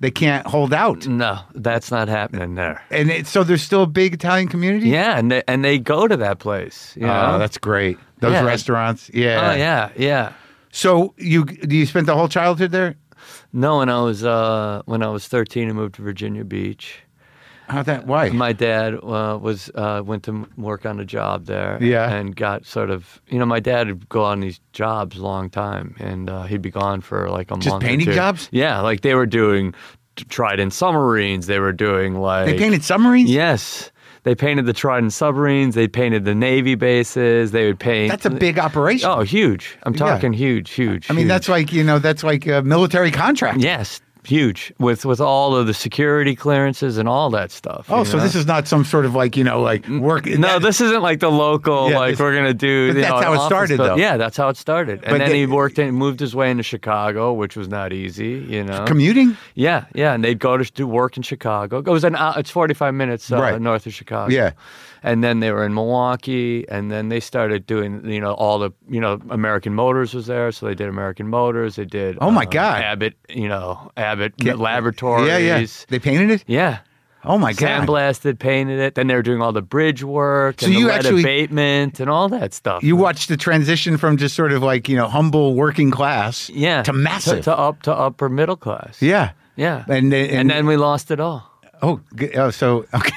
They can't hold out. No, that's not happening there. And it, so there's still a big Italian community? Yeah, and they, and they go to that place. You know? Oh, that's great. Those Yeah. restaurants. Yeah. Oh, yeah, yeah. So you you spent the whole childhood there? No, when I was uh, when I was thirteen, I moved to Virginia Beach. How that? Why? My dad uh, was uh, went to work on a job there. Yeah. And got sort of, you know, my dad would go on these jobs a long time, and uh, he'd be gone for like a Just month. or painting two. jobs? Yeah, like they were doing Trident submarines. They were doing like They painted submarines? Yes. They painted the Trident submarines. They painted the Navy bases. They would paint. That's a big operation. Oh, huge. I'm Yeah. talking huge, huge. I mean, huge. that's like, you know, that's like a military contract. Yes, huge. With with all of the security clearances and all that stuff. Oh, you so know? this is not some sort of like, you know, like work. No, that- this isn't like the local, Yeah, like this- we're going to do. but you that's know, how an it office started, buil- though. Yeah, that's how it started. And But then they- he worked in, moved his way into Chicago, which was not easy, you know. commuting? Yeah, yeah. And they'd go to do work in Chicago. It was an hou- it's forty-five minutes uh, Right. north of Chicago. Yeah. And then they were in Milwaukee, and then they started doing, you know, all the, you know, American Motors was there, so they did American Motors. They did. Oh, my um, God. Abbott, you know, Abbott Yeah. Laboratories. Yeah, yeah. They painted it? Yeah. Oh, my God. Sandblasted, painted it. Then they were doing all the bridge work So and you the lead actually- abatement and all that stuff. You watched the transition from just sort of like, you know, humble working class yeah, to massive. to, to up to upper middle class. yeah. yeah. And, then- and and, then we lost it all. oh, g- oh, so, okay.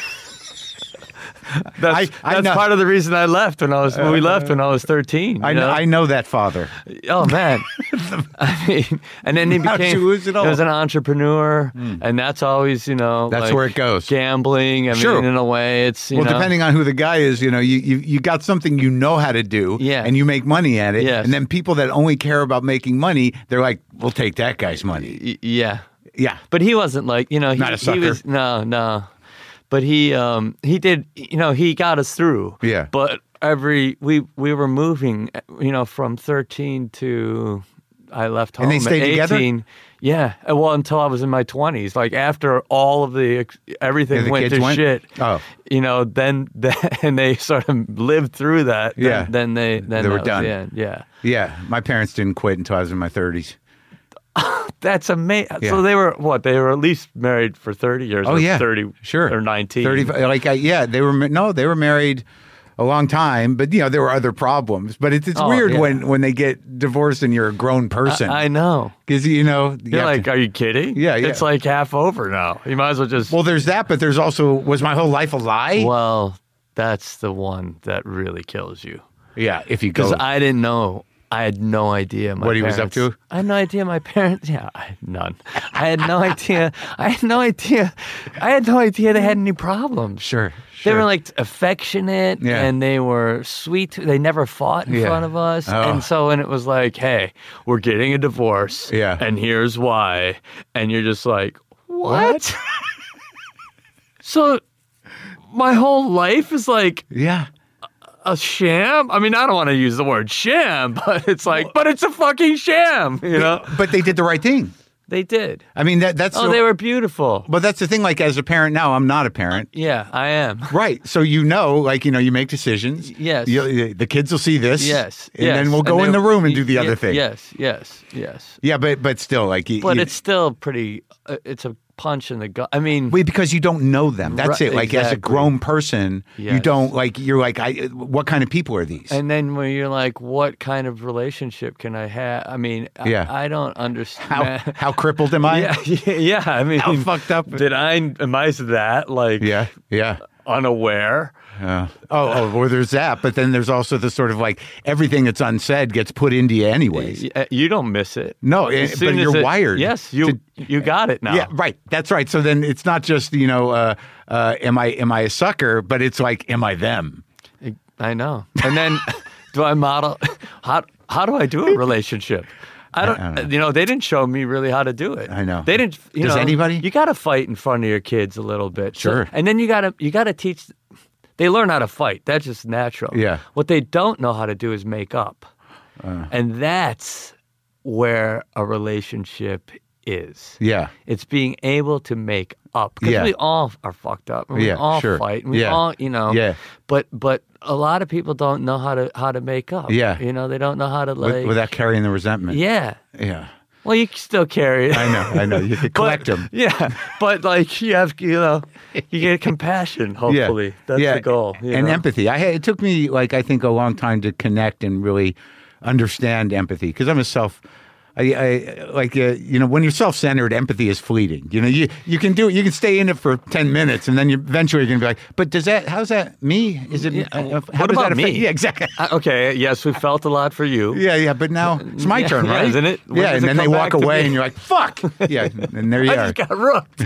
That's, I- I that's know. part of the reason I left when I was when we left when I was thirteen. you I know, know? I know that father. Oh man, I mean, and then he How became to lose it all. he was an entrepreneur, and that's always you know That's like where it goes. Gambling. I Sure. mean, in a way, it's you Well, know, depending on who the guy is, you know, you, you you got something you know how to do, Yeah. and you make money at it. Yes. And then people that only care about making money, they're like, we'll take that guy's money. y- yeah. Yeah. But he wasn't like you know he, Not a sucker. he was no no, but he um he did you know he got us through. Yeah. But every we we were moving you know from thirteen to I left home And they stayed at together? eighteen. Yeah, well until I was in my twenties. Like after all of the ex- everything And the went kids to went? shit. Oh. You know then then and they sort of lived through that. Then, Yeah. Then they then They were that was done. the end. Yeah. Yeah. My parents didn't quit until I was in my thirties. That's amazing. Yeah. So they were what? They were at least married for thirty years. Oh, or yeah. thirty Sure. or nineteen. thirty, like, I, yeah, they were, ma- no, they were married a long time, but, you know, there were other problems. But it's, it's Oh, weird yeah. when, when they get divorced and you're a grown person. I, I know. Because, you know, you You're have like, to- are you kidding? Yeah, yeah. It's like half over now. You might as well just. well, there's that, but there's also, was my whole life a lie? Well, that's the one that really kills you. Yeah, if you go. Because I didn't know. I had no idea. My What he was up parents- to? I had no idea. My parents. Yeah, I had none. I had no idea. I had no idea. I had no idea they had any problems. Sure, They sure. were like affectionate Yeah. and they were sweet. They never fought in Yeah. front of us. Oh. And so, and it was like, hey, we're getting a divorce. Yeah. And here's why. And you're just like, what? So my whole life is like yeah. a sham. I mean, I don't want to use the word sham, but it's like, but it's a fucking sham, you know? But they did the right thing. They did. I mean, that that's. Oh, the- they were beautiful. But that's the thing. Like, as a parent now, I'm not a parent. Yeah, I am. Right. So you know, like, you know, you make decisions. Yes. You, the kids will see this. Yes. And yes. then we'll go they- in the room and do the y- other thing. Yes, yes, yes. Yeah, but but still, like, you, But you- it's still pretty, uh, it's a punch in the gut. I mean, wait, because you don't know them. That's Right, it. Like, as a exactly. grown person, you Yes. don't like. You're like, I. What kind of people are these? and then when you're like, what kind of relationship can I have? I mean, Yeah. I, I don't how understand. how crippled am I? yeah, yeah, yeah. I mean, How fucked up? Did I, am I that, like, Yeah. Yeah. unaware? Uh, oh, oh, well, there's that, but then there's also the sort of like everything that's unsaid gets put into you anyways. Y- You don't miss it. No, As eh, soon but as you're it- wired. Yes, you to- you got it now. Yeah, right. That's right. So then it's not just you know, uh, uh, am I am I a sucker, but it's like, am I them? I know. And then do I model how how do I do a relationship? I don't, I don't know. you know, they didn't show me really how to do it. I know. They didn't, you Does know, anybody? You got to fight in front of your kids a little bit. So- Sure. and then you got to you got to teach they learn how to fight. That's just natural. Yeah. What they don't know how to do is make up. Uh. And that's where a relationship is. Yeah, It's being able to make up because Yeah. we all are fucked up and we Yeah, all sure. fight and we Yeah. all, you know. Yeah. But but a lot of people don't know how to how to make up. Yeah. You know, they don't know how to like. With, without carrying the resentment. yeah. Yeah. Well, you can still carry it. I know, I know. You could collect But- them. Yeah, but like you have, you know, you get compassion. Hopefully, that's the goal. you And know? empathy. I had, it took me like I think a long time to connect and really understand empathy because I'm a self. I, I like uh, you know when you're self-centered, empathy is fleeting. You know you you can do it. You can stay in it for ten minutes, and then you eventually you're gonna be like, but does that? How's that me? Is it? Yeah, uh, how what does about that affect? me? Yeah, exactly. Uh, okay, yes, we felt a lot for you. Yeah, yeah, but now it's my Yeah, turn, yeah, right? isn't it? When Yeah, does and it then they come walk back to away, me? and you're like, "Fuck!" Yeah, and there you I are. just got rooked.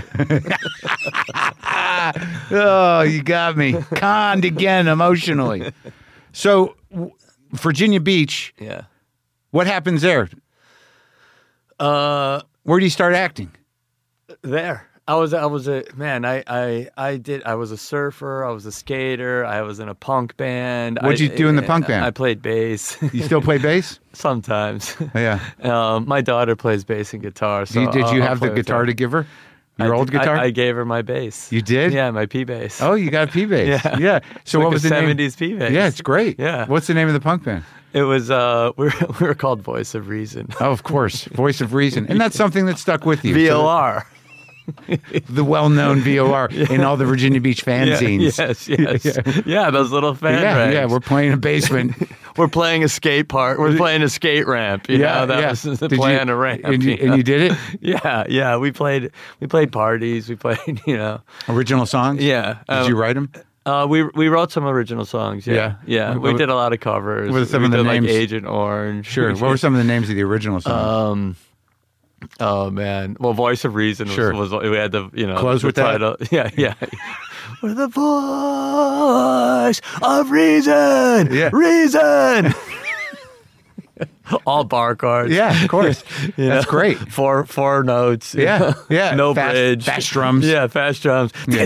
Oh, you got me conned again emotionally. So, w- Virginia Beach, Yeah. what happens there? Uh, Where do you start acting? there. I was. I was a man. I. I. I did. I was a surfer. I was a skater. I was in a punk band. What'd you I- do in the punk band? I played bass. You still play bass? Sometimes. Yeah. Um, my daughter plays bass and guitar. So You- did I'll- you I'll have the play with guitar her. to give her? Your I old did- I- guitar? I, gave her my bass. You did? Yeah, my P bass. Oh, you got a P bass. Yeah. Yeah. So Like what a was the seventies name? P bass. Yeah, it's great. Yeah. What's the name of the punk band? It was. Uh, we were we were called Voice of Reason. Oh, of course, Voice of Reason, and that's something that stuck with you. V So- O R. the well-known V O R in all the Virginia Beach Yeah, fanzines. yes, yes. yeah. those little fan yeah, rags. yeah. We're playing a basement. We're playing a skate park. We're playing a skate ramp. You yeah, know, that yeah. was the Did play you- on a ramp. and you, you and know? you did it. Yeah, yeah. We played. We played parties. We played. You know. Original songs. Yeah. Did um, you write them? Uh, we we wrote some original songs. Yeah, Yeah. yeah. What- we what- did a lot of covers. what are some we of the did, names? Like Agent Orange. Sure. What were some of the names of the original songs? Um. Oh man. Well, Voice of Reason was, Sure. was we had the you know Close the with that? title. Yeah, yeah. We're the voice of reason. Yeah. Reason. All bar chords. yeah, of course. You That's know? great. Four four notes. you Yeah, know? yeah. No Fast- bridge. fast drums. Yeah, fast drums. Yeah.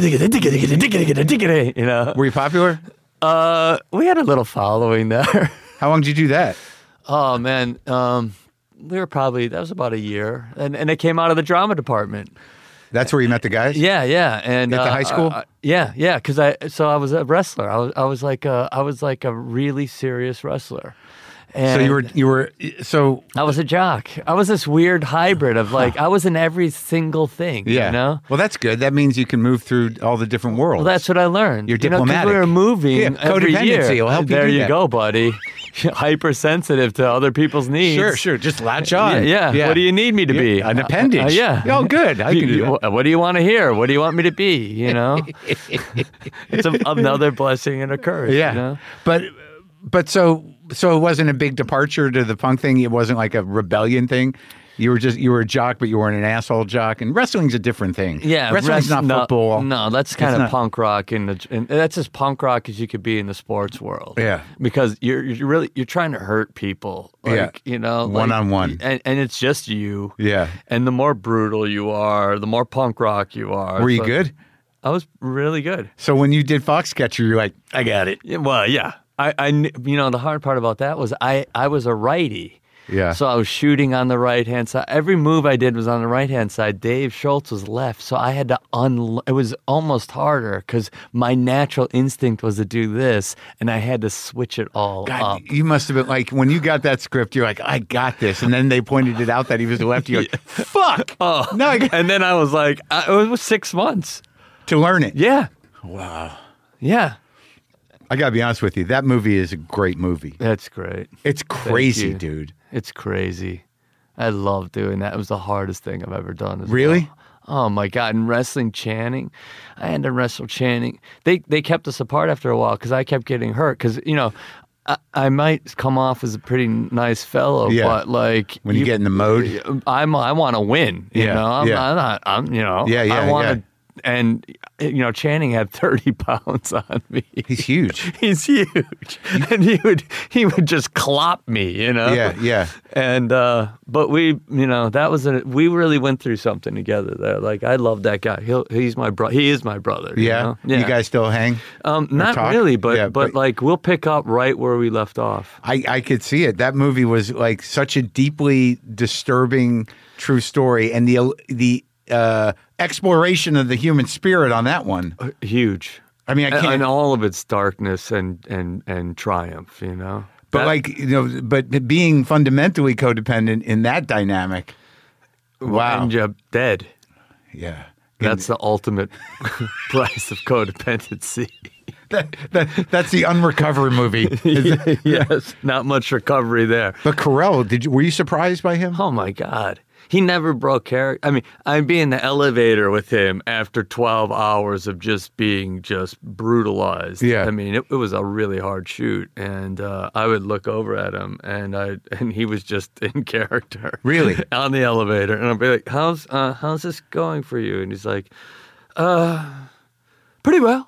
You know. Were you popular? Uh, we had a little following there. How long did you do that? Oh man, um, we were probably that was about a year, and and it came out of the drama department. That's where you met the guys. Yeah, yeah, and At the uh, high school? uh, yeah, yeah, because I so I was a wrestler. I was I was like a, I was like a really serious wrestler. And So you were you were so I was a jock. I was this weird hybrid of like I was in every single thing. yeah. You know. Well, that's good. That means you can move through all the different worlds. Well, that's what I learned. You're You know, 'cause diplomatic. we were moving Yeah, every codependency year. will help you there do you that. go, buddy. Hypersensitive to other people's needs. Sure, sure. Just latch on. Yeah, yeah. What do you need me to be? Yeah, an appendage. Uh, yeah. Oh, good. I can do You- that. What do you want to hear? What do you want me to be? You know, it's a, another blessing and a curse. Yeah. You know? But but so so it wasn't a big departure to the punk thing. It wasn't like a rebellion thing. You were just you were a jock, but you weren't an asshole jock. And wrestling's a different thing. Yeah, wrestling's rest- not no, football. No, that's kind It's of not- punk rock in the. In, that's as punk rock as you could be in the sports world. Yeah. because you're you're really you're trying to hurt people. Like, Yeah. you know, like- One-on-one. and, and it's just you. Yeah. And the more brutal you are, the more punk rock you are. Were you So- good? I was really good. So when you did Foxcatcher, you're like, I got it. Yeah, well, yeah. I, I, kn- you know, the hard part about that was I, I was a righty. Yeah. So I was shooting on the right hand side. Every move I did was on the right hand side. Dave Schultz was left, so I had to un. It was almost harder because my natural instinct was to do this, and I had to switch it all God, up. you must have been like when you got that script. You're like, I got this, and then they pointed it out that he was the lefty. You're like, fuck. Oh, No, I got and then I was like, I, it was six months. to learn it. Yeah, Wow. yeah, I gotta be honest with you. That movie is a great movie. that's great. It's crazy, you. dude. It's crazy. I love doing that. It was the hardest thing I've ever done. As Really? well. Oh my God! And wrestling Channing, I had to wrestle Channing. They they kept us apart after a while because I kept getting hurt. Because you know, I, I might come off as a pretty nice fellow, Yeah. but like When you get in the mode. I'm I want to win. You Yeah, know, I'm, yeah. I'm not. I'm you know. Yeah, yeah, I want yeah. to. And you know, Channing had thirty pounds on me. He's huge. He's huge, and he would he would just clop me, you know. Yeah, yeah. And uh, but we, you know, that was a we really went through something together there. Like I love that guy. He'll he's my bro. He is my brother. you Yeah. know? You guys still hang? Um, not talk? really, but, Yeah, but but- like we'll pick up right where we left off. I, I could see it. That movie was like such a deeply disturbing true story, and the the uh, exploration of the human spirit on that one. Huge. I mean, I And, can't. and all of its darkness and and and triumph. You know. but That- like you know, but being fundamentally codependent in that dynamic. Wow. End up dead. Yeah. That's the ultimate price of codependency. that, that, that's the unrecovered movie. Yes, not much recovery there. But Carell, did you, were you surprised by him? Oh my God. He never broke character. I mean, I'd be in the elevator with him after twelve hours of just being just brutalized. Yeah. I mean, it, it was a really hard shoot. And uh, I would look over at him and I and he was just in character. Really? On the elevator. And I'd be like, how's, uh, how's this going for you? And he's like, uh, pretty well.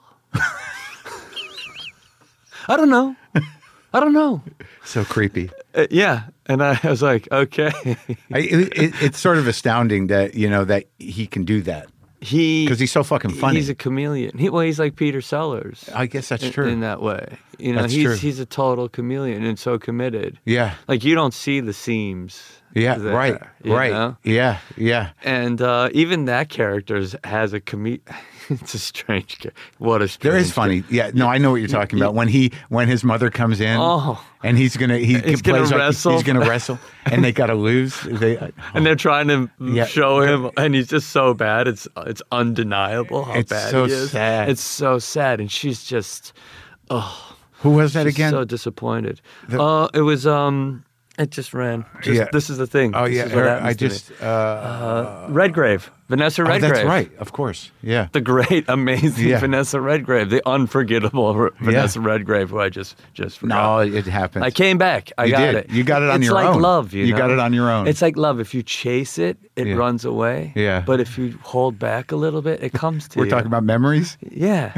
I don't know. I don't know. So creepy. Uh, yeah. And I was like, okay. I, it, it's sort of astounding that, you know, that he can do that. He Because he's so fucking funny. He's a chameleon. He, well, he's like Peter Sellers. I guess that's in, true. in that way. You know, That's he's true. he's a total chameleon and so committed. Yeah. Like you don't see the seams. Yeah, there, right, you right. know? Yeah, yeah. And uh, even that character has a com. It's a strange character. What a strange There is funny. character. Yeah, no, I know what you're talking about. When he when his mother comes in Oh. and he's gonna he He's plays gonna like wrestle. he's gonna wrestle and they gotta lose. They, And they're trying to Yeah. show him, and he's just so bad. It's it's undeniable how It's bad so he is. sad. It's so sad, and she's just, oh, who was that she's again? so disappointed. Uh, it was um, it just ran. Just, Yeah. This is the thing. oh This yeah, is what her- happens I to me. just uh, uh, Redgrave, Vanessa oh, Redgrave. that's right, of course. Yeah. The great, amazing Yeah. Vanessa Redgrave, the unforgettable R- Vanessa Redgrave, who I just just forgot. No, it happens. I came back. I You got did. it. You got it on it's your like own. love, you, You know? got it on your own. It's like love. If you chase it, it Yeah. runs away. Yeah. But if you hold back a little bit, it comes to We're you. talking about memories. Yeah.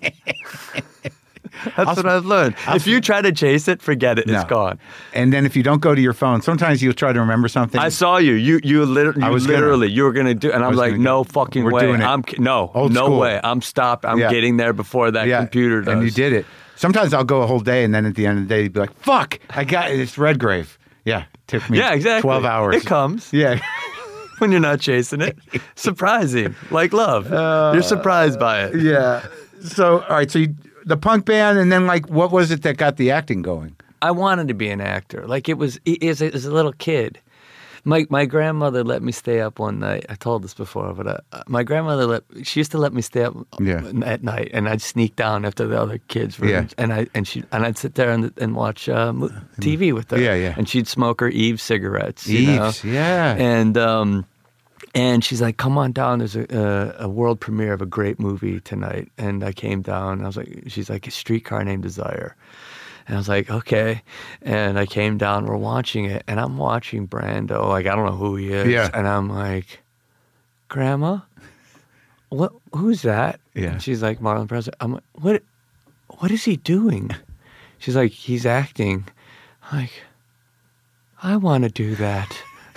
That's what I've learned. if you try to chase it, forget it. No. It's gone. And then if you don't go to your phone, sometimes you'll try to remember something. I saw you. You you, liter- you I was gonna. literally you were gonna do, and I'm was like, gonna no go. fucking We're way. doing it. I'm no Old no school. way. I'm stopped. I'm Yeah. getting there before that yeah, computer does. and you did it. Sometimes I'll go a whole day, and then at the end of the day, you'd be like, "Fuck, I got it. It's Redgrave." Yeah, took me. Yeah, exactly. Twelve hours. It comes. Yeah. When you're not chasing it. Surprising. Like love. You're surprised by it. Yeah. So, all right. So, you, the punk band, and then like, what was it that got the acting going? I wanted to be an actor. Like it was as a, as a little kid. My my grandmother let me stay up one night. I told this before, but uh, my grandmother let she used to let me stay up Yeah. at night, and I'd sneak down after the other kids were, Yeah. and I and she and I'd sit there and, and watch uh, mo- T V with her. Yeah, yeah. And she'd smoke her Eve cigarettes. you know? Eves, yeah. And um, and she's like, "Come on down. There's a, a a world premiere of a great movie tonight." And I came down. And I was like, "She's like a Streetcar Named Desire." And I was like, okay. And I came down, we're watching it, and I'm watching Brando. Like, I don't know who he is. Yeah. And I'm like, Grandma, what? Who's that? Yeah. And she's like, Marlon Brando. I'm like, what, what is he doing? She's like, he's acting. I'm like, I want to do that.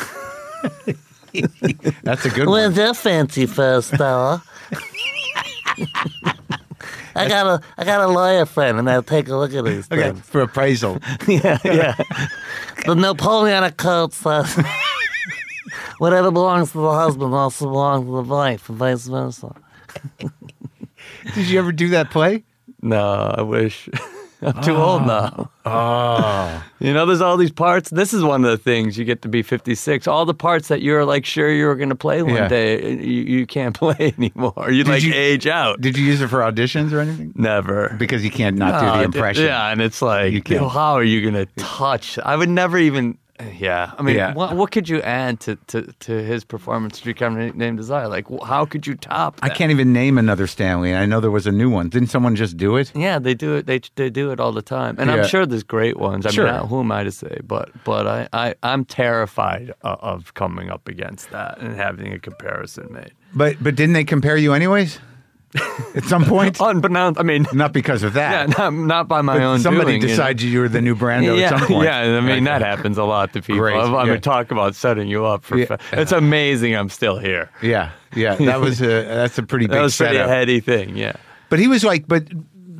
That's a good Where's one. your fancy first, Stella? I got a I got a lawyer friend, and I'll take a look at these Okay, things. for appraisal. yeah, yeah. The Napoleonic Code says whatever belongs to the husband also belongs to the wife, and vice versa. Did you ever do that play? No, I wish. I'm too old now. Oh. You know, there's all these parts. This is one of the things you get to be fifty-six. All the parts that you're like sure you were going to play one Yeah. day, you, you can't play anymore. You like you- age out. Did you use it for auditions or anything? Never. Because you can't not No, do I the did- impression. Yeah, and it's like, You can't. how are you going to touch? I would never even. Yeah, I mean, Yeah. what, what could you add to, to, to his performance, Streetcar Named Desire? Like, wh- how could you top I that? can't even name another Stanley. I know there was a new one. Didn't someone just do it? Yeah, they do it. They they do it all the time, and Yeah. I'm sure there's great ones. I Sure. mean, who am I to say? But but I, I I'm terrified of, of coming up against that and having a comparison made. But but didn't they compare you anyways? At some point? Unbeknownst, I mean, Not because of yeah, that. not, not by my But own somebody doing, you know. decided you were the new Brando yeah, at some point. Yeah, I mean, that happens a lot to people. Great, I, I yeah. mean, talk about setting you up for. Yeah. Fa- it's amazing I'm still here. Yeah, yeah. That was a that's a pretty big That was a pretty setup. heady thing, yeah. But he was like, but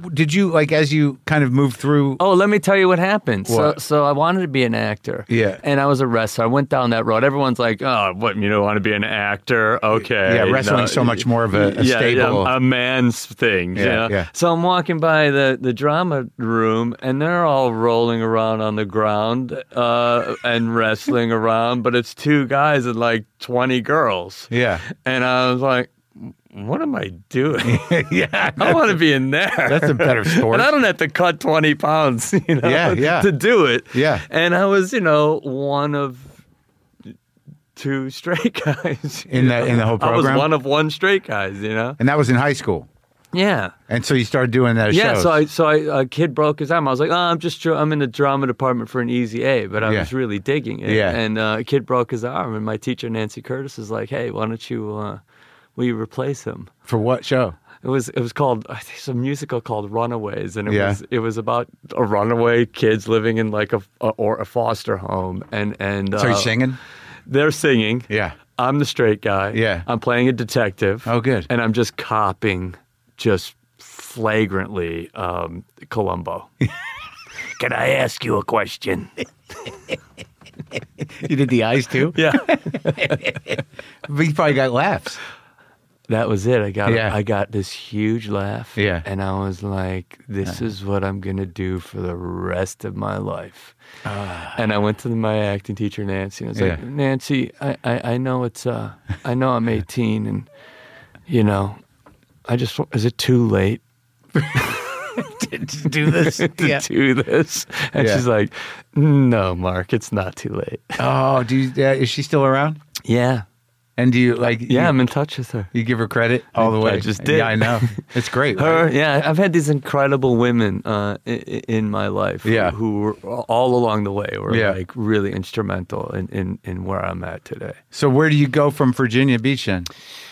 did you like as you kind of moved through? Oh, let me tell you what happened. What? So, so I wanted to be an actor. Yeah. And I was a wrestler. I went down that road. Everyone's like, "Oh, what? You don't want to be an actor? Okay." Yeah, You wrestling's know, so much more of a, a yeah, stable. yeah, a man's thing. Yeah, you know? yeah. So I'm walking by the, the drama room, and they're all rolling around on the ground uh, and wrestling around, but it's two guys and like twenty girls. Yeah. And I was like, what am I doing? yeah. I want to be in there. That's a better sport. And I don't have to cut twenty pounds, you know, Yeah, yeah. to do it. Yeah. And I was, you know, one of two straight guys. In the- in the whole I program? was one of one straight guys, you know? And that was in high school. Yeah. And so you started doing that. At Yeah, shows. so I, so I, a kid broke his arm. I was like, oh, I'm just, dr- I'm in the drama department for an easy A, but I Yeah. was really digging it. Yeah. And uh, a kid broke his arm, and my teacher, Nancy Curtis, is like, hey, why don't you, uh, will you replace him? For what show? It was it was called I think it's a musical called Runaways, and it Yeah. was it was about a runaway kids living in like a, a or a foster home, and and So uh, you're singing? they're singing. Yeah. I'm the straight guy. Yeah. I'm playing a detective. Oh, good. And I'm just copying, just flagrantly, um, Columbo. Can I ask you a question? You did the eyes too? Yeah. But you probably got laughs. That was it. I got Yeah. I got this huge laugh. Yeah. And I was like, this is what I'm gonna do for the rest of my life. And I went to my acting teacher, Nancy, and I was like, Yeah. Nancy, I, I, I know it's uh I know I'm eighteen, and you know, I just is it too late to do this? to Yeah. do this? And Yeah. she's like, no, Mark, it's not too late. Oh, do you, uh, is she still around? Yeah. And do you like? Yeah, you, I'm in touch with her. you give her credit all the way. I just did. Yeah, I know. It's great. Her, right? yeah, I've had these incredible women uh, in, in my life who, Yeah. who were all along the way were Yeah. like really instrumental in, in, in where I'm at today. So where do you go from Virginia Beach then?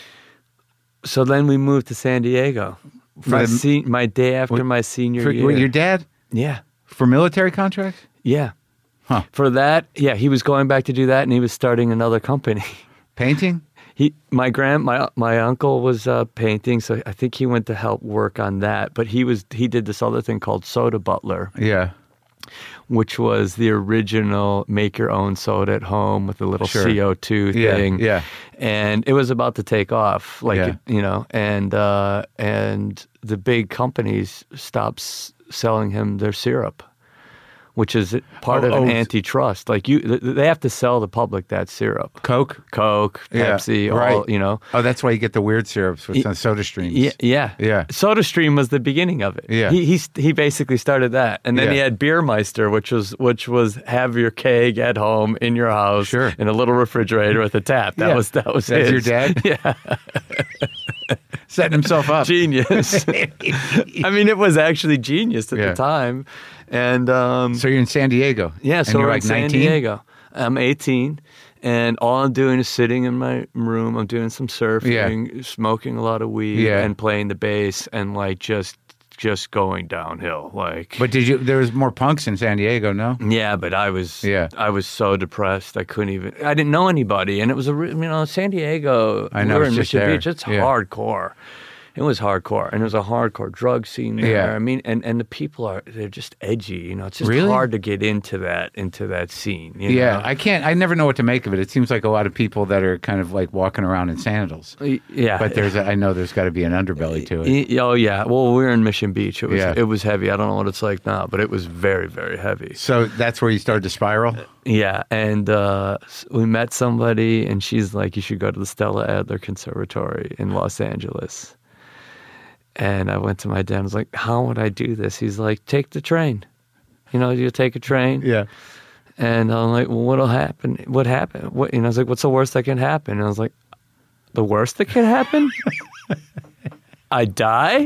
So then we moved to San Diego. My, the- se- my day after What- my senior For, year. your dad yeah, for military contracts? yeah. Huh. For that, yeah, he was going back to do that, and he was starting another company. Painting? He, my grand, my my uncle was uh, painting, so I think he went to help work on that. But he was he did this other thing called Soda Butler, Yeah. which was the original make your own soda at home with the little Sure. C O two Yeah, thing. yeah. And it was about to take off, like, Yeah. it, you know, and uh, and the big companies stopped s- selling him their syrup, which is part Oh, of an oh. antitrust. Like you, th- they have to sell the public that syrup. Coke? Coke, Yeah, Pepsi, right. all, you know. Oh, that's why you get the weird syrups with Y- some soda streams. Yeah, yeah, Yeah. SodaStream was the beginning of it. Yeah. he he he basically started that, and then Yeah. he had Beermeister, which was which was have your keg at home in your house, Sure. in a little refrigerator with a tap. That Yeah. was that was That's his. your dad? Yeah, Setting himself up. genius. I mean, it was actually genius at Yeah. the time, and um, So you're in San Diego. yeah, And so you're we're like in San nineteen? Diego. I'm eighteen, and all I'm doing is sitting in my room. I'm doing some surfing, smoking a lot of weed, Yeah. and playing the bass, and like just just going downhill. Like, But did you? There was more punks in San Diego, no? yeah, but I was Yeah. I was so depressed. I couldn't even. I didn't know anybody, and it was a re- you know San Diego. I know, we were it's in just Mission there. Beach. It's Yeah. hardcore. It was hardcore, and there was a hardcore drug scene there. Yeah. I mean, and, and the people are they're just edgy. You know, it's just Really? hard to get into that into that scene. You Yeah, know? I can't. I never know what to make of it. It seems like a lot of people that are kind of like walking around in sandals. Yeah, But there's, a, I know there's got to be an underbelly to it. Y- Oh yeah. Well, we were in Mission Beach. It was Yeah. it was heavy. I don't know what it's like now, but it was very very heavy. So that's where you started to spiral. Yeah, and uh, s- we met somebody, and she's like, "You should go to the Stella Adler Conservatory in Los Angeles." And I went to my dad. I was like, "How would I do this?" He's like, "Take the train. You know, you take a train." Yeah. And I'm like, "Well, what'll happen? What happened?" What? And I was like, "What's the worst that can happen?" And I was like, "The worst that can happen? I die?"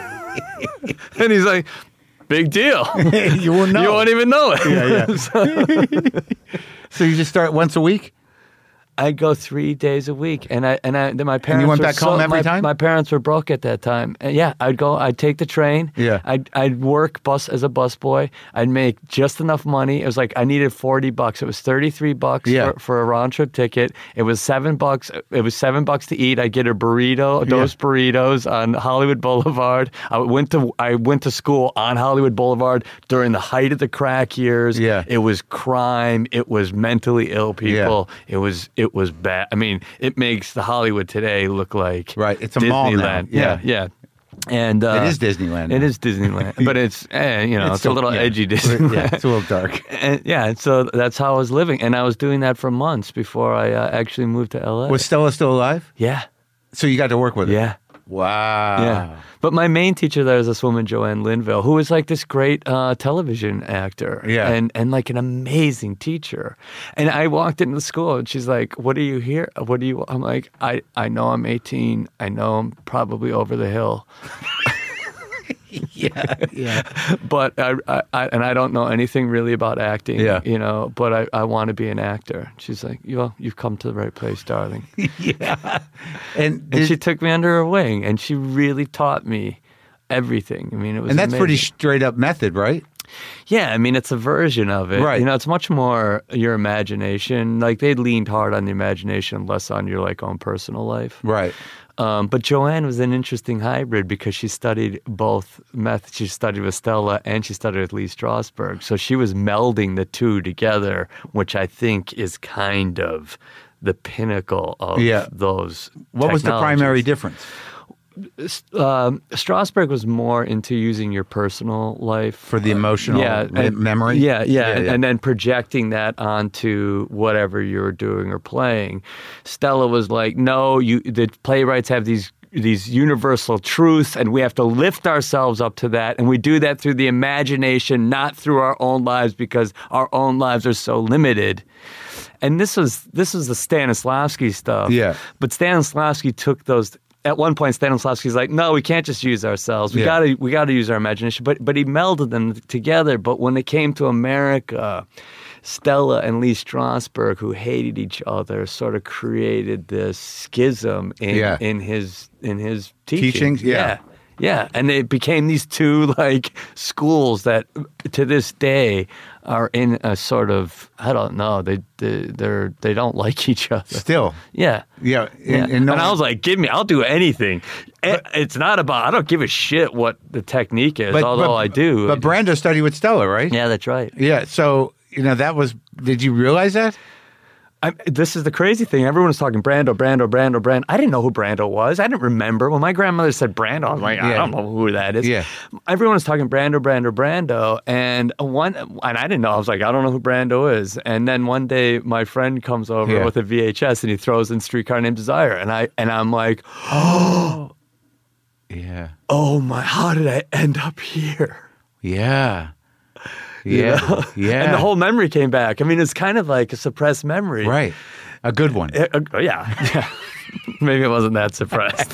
And he's like, "Big deal. You won't know. You won't even know it." Yeah, yeah. So- So you just start once a week? I'd go three days a week, and I and I then my parents. went were back home so- every my, time? My parents were broke at that time. And yeah, I'd go. I'd take the train. Yeah. I'd I'd work bus as a busboy. I'd make just enough money. It was like I needed forty bucks. It was thirty three bucks Yeah. for, for a round trip ticket. It was seven bucks. It was seven bucks to eat. I'd get a burrito, those burritos on Hollywood Boulevard. I went to I went to school on Hollywood Boulevard during the height of the crack years. Yeah. It was crime. It was mentally ill people. It was it was bad. I mean, it makes the Hollywood today look like Right, it's a mall now. Disneyland. Yeah. yeah, yeah. And uh, It is Disneyland It now. is Disneyland, but it's eh, you know it's, still- a little yeah. edgy Disneyland. Yeah, it's a little dark. And, yeah, and so that's how I was living, and I was doing that for months before I uh, actually moved to L A. Was Stella still alive? yeah, So you got to work with her? yeah. Wow. Yeah. But my main teacher there is this woman, Joanne Linville, who was like this great uh, television actor. Yeah. And, and like an amazing teacher. And I walked into the school and she's like, what are you here? What do you, I'm like, I, I know I'm eighteen. I know I'm probably over the hill. Yeah. Yeah. But I, I, I, and I don't know anything really about acting, Yeah. you know, but I, I want to be an actor. She's like, well, you've come to the right place, darling. yeah. And, And did- she took me under her wing, and she really taught me everything. I mean, it was and that's pretty amazing. straight up method, right? Yeah, I mean, it's a version of it. Right. You know, it's much more your imagination. Like, they leaned hard on the imagination, less on your, like, own personal life. Right. Um, but Joanne was an interesting hybrid because she studied both methods. She studied with Stella and she studied with Lee Strasberg. So she was melding the two together, which I think is kind of the pinnacle of Yeah. those What was the technologies. primary difference? Um, Strasberg was more into using your personal life For the emotional yeah, me- and- memory? Yeah, yeah, Yeah, and, yeah. and then projecting that onto whatever you were doing or playing. Stella was like, no, you. The playwrights have these these universal truths, and we have to lift ourselves up to that, and we do that through the imagination, not through our own lives, because our own lives are so limited. And this was this was the Stanislavski stuff. Yeah. But Stanislavski took those. At one point, Stanislavski's like, "No, we can't just use ourselves. We Yeah. gotta, we gotta use our imagination." But, but he melded them together. But when it came to America, Stella and Lee Strasberg, who hated each other, sort of created this schism in Yeah. in his in his teaching. Teachings? Yeah. yeah, yeah. And they became these two like schools that, to this day, are in a sort of I don't know. They they they're they don't like each other. Still. Yeah. Yeah. Yeah. And, and no- I was like, give me, I'll do anything. It- it's not about, I don't give a shit what the technique is, but- although but- I do. But Brando studied with Stella, right? yeah, that's right. Yeah. So, you know, that was, did you realize that? I, this is the crazy thing. Everyone was talking Brando, Brando, Brando, Brando. I didn't know who Brando was. I didn't remember. When my grandmother said Brando, I was like, I Yeah. don't know who that is. Yeah. Everyone was talking Brando, Brando, Brando. And one, and I didn't know. I was like, I don't know who Brando is. And then one day my friend comes over Yeah. with a V H S and he throws in Streetcar Named Desire. And I, and I'm like, oh, Yeah. oh my, how did I end up here? Yeah. You Yeah. know? Yeah. And the whole memory came back. I mean, it's kind of like a suppressed memory. Right. A good one. Uh, uh, yeah. yeah. Maybe it wasn't that suppressed.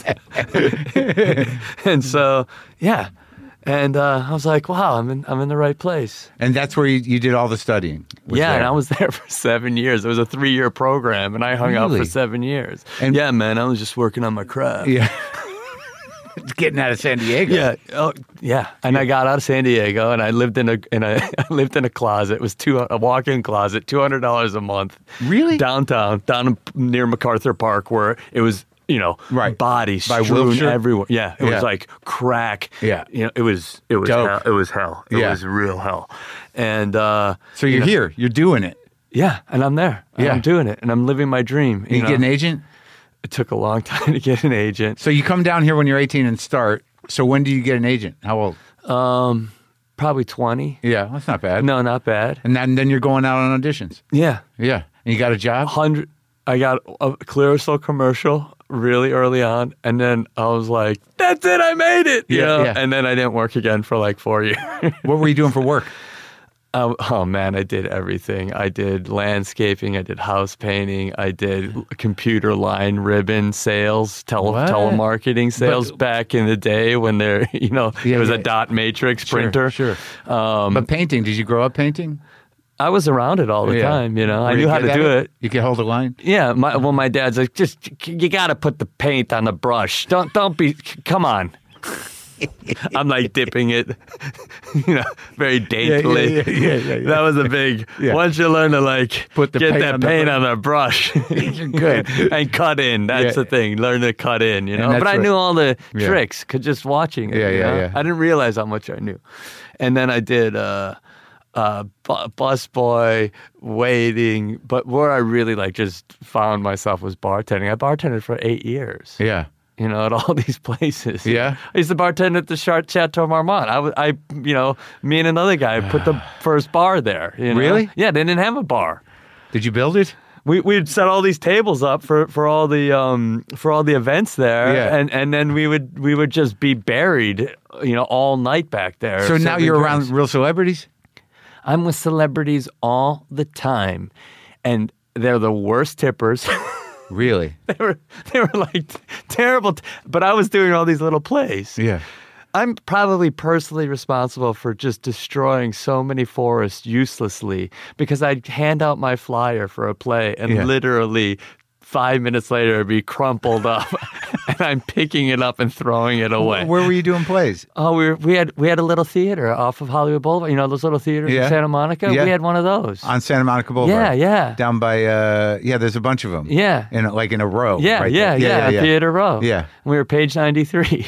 And so, yeah. And uh, I was like, wow, I'm in, I'm in the right place. And that's where you, you did all the studying. was Yeah, there. and I was there for seven years. It was a three-year program, and I hung out Really? for seven years. And- yeah, man, I was just working on my craft. Yeah. Getting out of San Diego. Yeah, oh, yeah. And I got out of San Diego, and I lived in a in a I lived in a closet. It was two a walk-in closet, two hundred dollars a month. Really? Downtown, down near MacArthur Park, where it was, you know, Right. bodies By strewn Wilshire? everywhere. Yeah, it Yeah. was like crack. Yeah. you know, it was it was Dope. hell. It was hell. It Yeah. was real hell. And uh, So you're you know, here. You're doing it. yeah, and I'm there. And Yeah. I'm doing it, and I'm living my dream. You, You, know? get an agent. It took a long time to get an agent. So you come down here when you're eighteen and start. So when do you get an agent? How old? Um, probably twenty. Yeah, that's not bad. No, not bad. And then, then you're going out on auditions. Yeah. Yeah. And you got a job? Hundred. I got a Clearasil commercial really early on, and then I was like, "That's it, I made it!" You Yeah, know? yeah. And then I didn't work again for like four years. What were you doing for work? oh, oh man, I did everything. I did landscaping. I did house painting. I did computer line ribbon sales, tele- What? telemarketing sales But- back in the day when there, you know, Yeah, it was yeah. a dot matrix Sure, printer. Sure. Um, But painting, did you grow up painting? I was around it all the Yeah. time, you know. I Were knew you how good to at do it. You can hold a line. Yeah, my, well, my dad's like, just you got to put the paint on the brush. Don't don't be. Come on. I'm like dipping it, you know, very daintily. yeah, yeah, yeah, yeah. That was a big. Yeah. Once you learn to like Put the get paint that on the paint brush. on the brush, You're good. and cut in. That's Yeah. the thing. Learn to cut in, you know. that's But I right. knew all the Yeah. tricks, could just watching it. Yeah, you yeah, know? yeah. I didn't realize how much I knew, and then I did. Uh, uh, bu- bus boy, waiting, but where I really like just found myself was bartending. I bartended for eight years. Yeah. You know, at all these places. Yeah? I used to bartend at the Char- Chateau Marmont. I, was, I, you know, me and another guy put the first bar there. You know? Really? Yeah, they didn't have a bar. Did you build it? We we'd set all these tables up for, for all the um for all the events there, Yeah. and, and then we would we would just be buried, you know, all night back there. So now serving you're drinks. around real celebrities? I'm with celebrities all the time, and they're the worst tippers. Really? They were they were like terrible, t- but I was doing all these little plays. Yeah. I'm probably personally responsible for just destroying so many forests uselessly because I'd hand out my flyer for a play and Yeah. literally five minutes later it'd be crumpled up and I'm picking it up and throwing it away. Where were you doing plays? Oh, we were, we had we had a little theater off of Hollywood Boulevard. You know those little theaters Yeah. in Santa Monica? Yeah. We had one of those. On Santa Monica Boulevard? Yeah, yeah. Down by, uh, yeah, there's a bunch of them. Yeah. In a, like in a row. Yeah, right yeah, there. yeah, Theater Row. Yeah. We were page ninety-three.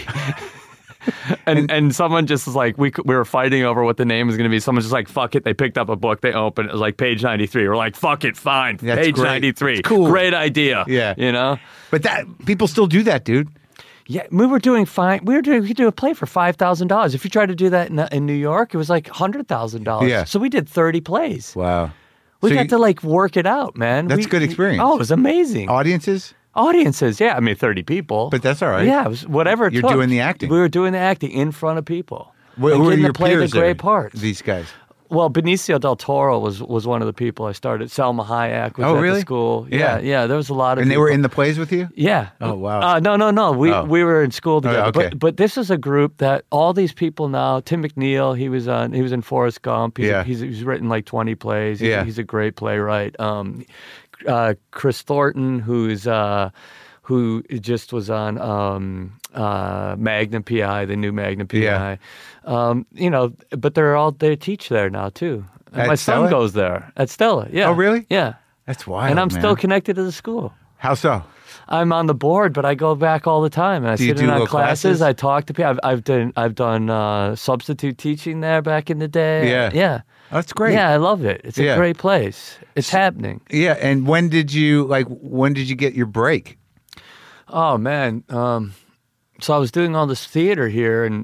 and and someone just was like, we c- we were fighting over what the name was going to be. Someone's just like, fuck it. They picked up a book. They opened it. It was like page ninety-three. We're like, fuck it, fine. That's page great. ninety-three. It's cool. Great idea. Yeah. You know? But that people still do that, dude. Yeah, we were doing fine. We were doing, we could do a play for five thousand dollars. If you tried to do that in, in New York, it was like one hundred thousand dollars. Yeah. So we did thirty plays. Wow. We So got you- to like work it out, man. That's We- good experience. Oh, it was amazing. Audiences? Audiences, yeah. I mean, thirty people. But that's all right. Yeah, it was whatever it You're took. doing the acting. We were doing the acting in front of people. Wh- and who are getting your to play peers the great there? parts. These guys. Well, Benicio del Toro was, was one of the people I started. Selma Hayek was Oh, at really? the school. Yeah. Yeah, yeah. There was a lot of And they were people. in the plays with you? Yeah. Oh, wow. Uh, no, no, no. We Oh. we were in school together. okay. But but this is a group that all these people now. Tim McNeil, he was on. He was in Forrest Gump. He's, Yeah. he's he's written like twenty plays. He's, Yeah. he's a great playwright. Um, uh, Chris Thornton, who's uh, who just was on um, uh, Magnum P I, the new Magnum P I. Yeah. Um, you know, but they're all they teach there now too. And At my son Stella? goes there at Stella. Yeah. Oh, really? Yeah. That's wild. And I'm man. still connected to the school. How so? I'm on the board, but I go back all the time, and I Do you sit do in on little classes. classes? I talk to people. I've, I've done I've done uh, substitute teaching there back in the day. Yeah. yeah, That's great. yeah. I love it. It's a Yeah. great place. It's happening. Yeah. And when did you, like, when did you get your break? Oh man. Um, so I was doing all this theater here, and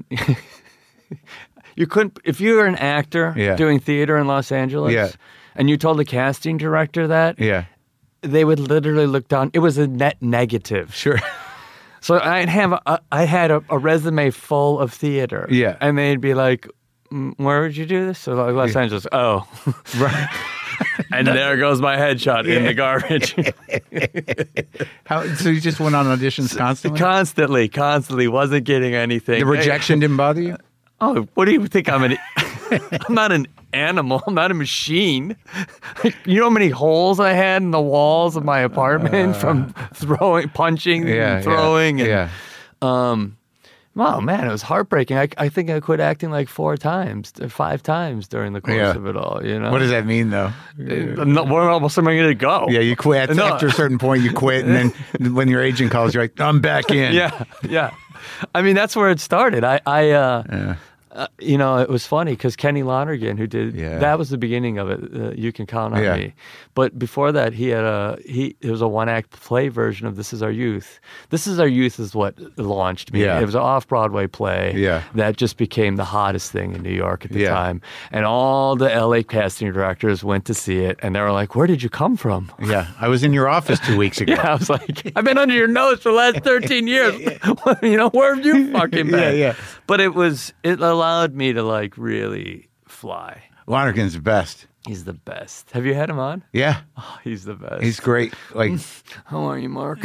you couldn't if you were an actor Yeah. doing theater in Los Angeles. Yeah. And you told the casting director that, Yeah. they would literally look down. It was a net negative. Sure. So I'd have a, I had a, a resume full of theater. Yeah. And they'd be like, "Mm, where would you do this? So like Los Angeles. Oh. Right. And there goes my headshot in the garbage. How, so you just went on auditions constantly? constantly, constantly. Wasn't getting anything. The rejection didn't bother you? Oh, what do you think I'm an I'm not an animal. I'm not a machine. You know how many holes I had in the walls of my apartment from throwing, punching, Yeah, and throwing, yeah, and um, oh man, it was heartbreaking. I, I think I quit acting like four times, uh, five times during the course Yeah. of it all. You know, What does that mean, though? Uh, no, where else am I going to go? Yeah, you quit. No. After a certain point, you quit. And then when your agent calls, you're like, I'm back in. yeah, yeah. I mean, that's where it started. I, I uh, Yeah. uh, you know, it was funny because Kenny Lonergan, who did Yeah. that, was the beginning of it. Uh, you Can Count on Yeah. Me. But before that, he had a he. It was a one act play version of This Is Our Youth. This Is Our Youth is what launched me. Yeah. It was an off Broadway play. Yeah. That just became the hottest thing in New York at the Yeah. time, and all the L A casting directors went to see it, and they were like, "Where did you come from?" Yeah. I was in your office two weeks ago. Yeah, I was like, I've been under your nose for the last thirteen years. You know, where have you fucking been? Yeah, yeah. But it was, it allowed me to like really fly. Lonergan's the best. He's the best. Have you had him on? Yeah. Oh, he's the best. He's great. Like, How are you, Mark?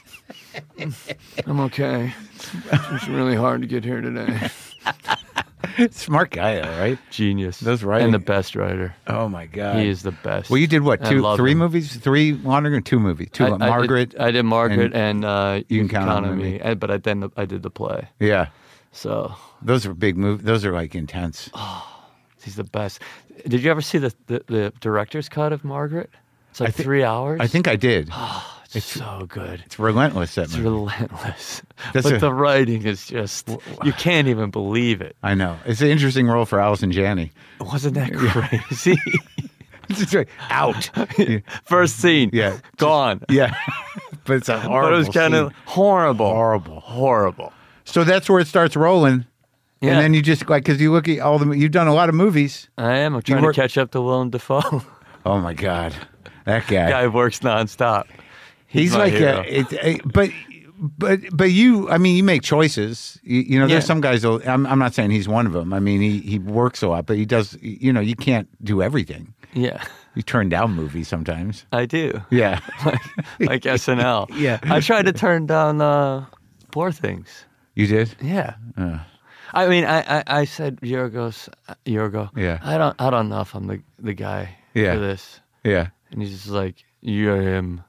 I'm okay. It's really hard to get here today. Smart guy, though, right? Genius. Those writing- And the best writer. Oh my god, He is the best. Well, you did what? I Two, love three him. movies, three Lonergan, two movies, two. I, uh, I Margaret. Did, I did Margaret and, uh, You Can Count on Me. Uh, But I then I did the play. Yeah, So those are big movies. Those are like intense. he's the best. Did you ever see the, the, the director's cut of Margaret? It's like I thi- three hours. I think I did. it's, so good. It's relentless. That It's movie. relentless. That's but a- the writing is just, you can't even believe it. I know. It's an interesting role for Allison Janney. Wasn't that crazy? It's just like, out. First scene. Yeah. Gone. Yeah, but it's a horrible. But it was kind of scene. horrible. Horrible. Horrible. So that's where it starts rolling. Yeah. And then you just like, because you look at all the, you've done a lot of movies. I am. I'm trying work- to catch up to Willem Dafoe. Oh my God, that guy. Guy works nonstop. He's my like, hero. a, it, it, but, but, but you, I mean, you make choices. You, you know, there's Yeah. some guys. Who, I'm, I'm not saying he's one of them. I mean, he he works a lot, but he does. You know, you can't do everything. Yeah, You turn down movies sometimes. I do. Yeah, Like S N L. Yeah. I tried to turn down uh, Poor Things. you did. Yeah. Uh, I mean, I, I, I said Yorgos, Yorgo. Yeah. I don't I don't know if I'm the the guy Yeah. for this. yeah. And he's just like, you're him.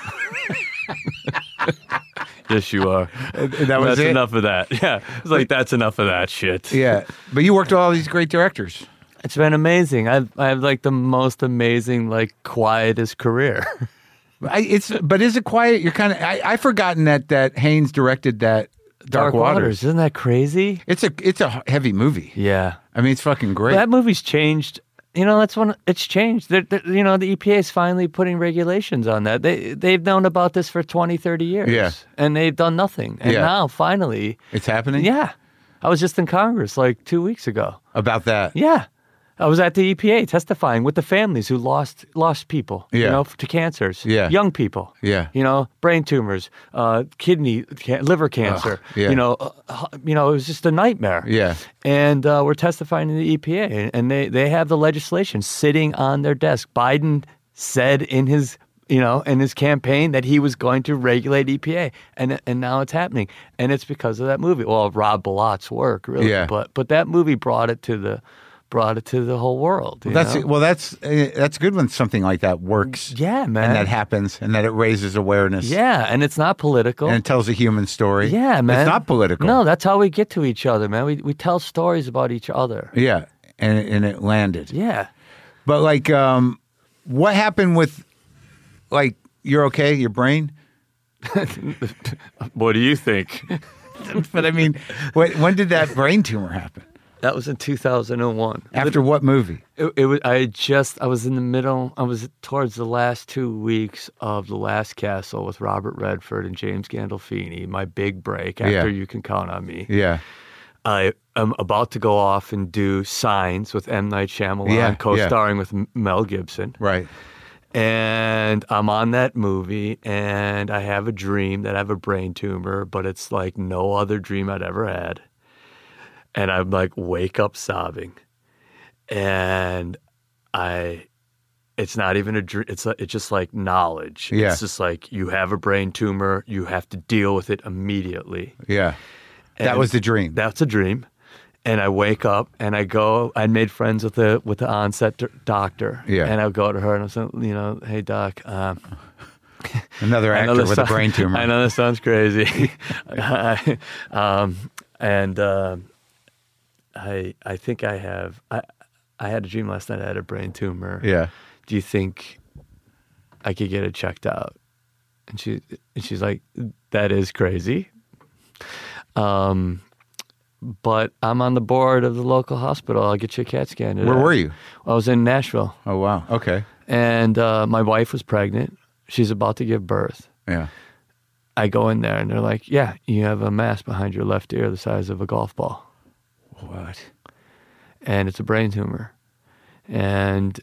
Yes, you are. That was That's it. enough of that. Yeah. It's like, that's enough of that shit. Yeah, but you worked with all these great directors. It's been amazing. I've I have like the most amazing, like quietest career. I, it's but is it quiet? You're kind of. I've forgotten that that Haynes directed that Dark, Waters. Isn't that crazy? It's a it's a heavy movie. Yeah. I mean, it's fucking great. That movie's changed. You know, that's one. It's changed. They're, they're, you know, the E P A is finally putting regulations on that. They they've known about this for twenty, thirty years. Yeah. And they've done nothing. And Yeah. now finally, It's happening. yeah. I was just in Congress like two weeks ago. About that. Yeah. I was at the E P A testifying with the families who lost lost people, Yeah. you know, to cancers. Yeah. Young people. Yeah. You know, brain tumors, uh, kidney, ca- liver cancer. yeah. You know, uh, uh, you know, it was just a nightmare. Yeah. And uh, we're testifying in the E P A, and- and they they have the legislation sitting on their desk. Biden said in his you know in his campaign that he was going to regulate E P A, and and now it's happening, and it's because of that movie. Well, Rob Blat's work, really, Yeah. but but that movie brought it to the brought it to the whole world. you That's know? well. That's uh, that's good when something like that works. Yeah, man. And that happens, and that it raises awareness. Yeah, and it's not political. And it tells a human story. Yeah, man. It's not political. No, that's how we get to each other, man. We we tell stories about each other. Yeah, and and it landed. Yeah. But like, um, what happened with, like, you're okay, your brain? What do you think? But I mean, when, when did that brain tumor happen? That was in two thousand one. After what movie? It, it was. I had just. I was in the middle. I was towards the last two weeks of The Last Castle with Robert Redford and James Gandolfini. My big break after Yeah. You Can Count on Me. Yeah. I am about to go off and do Signs with M. Night Shyamalan, Yeah, co-starring with M- Mel Gibson. Right. And I'm on that movie, and I have a dream that I have a brain tumor, but it's like no other dream I'd ever had. And I'm like, wake up sobbing. And I, it's not even a dream. It's, it's just like knowledge. Yeah. It's just like, you have a brain tumor. You have to deal with it immediately. Yeah. That And was the dream. That's a dream. And I wake up and I go, I'd made friends with the with the onset d- doctor. Yeah. And I go to her and I said, you know, hey, doc. Um, Another I know actor this with a sound- brain tumor. I know this sounds crazy. um, and uh, I I think I have, I, I had a dream last night I had a brain tumor. Yeah. Do you think I could get it checked out? And she and she's like, that is crazy. Um, but I'm on the board of the local hospital. I'll get you a CAT scan today. Where were you? I was in Nashville, Oh, wow. Okay. and uh, my wife was pregnant. She's about to give birth. Yeah. I go in there, and they're like, yeah, you have a mass behind your left ear the size of a golf ball, What? and it's a brain tumor. And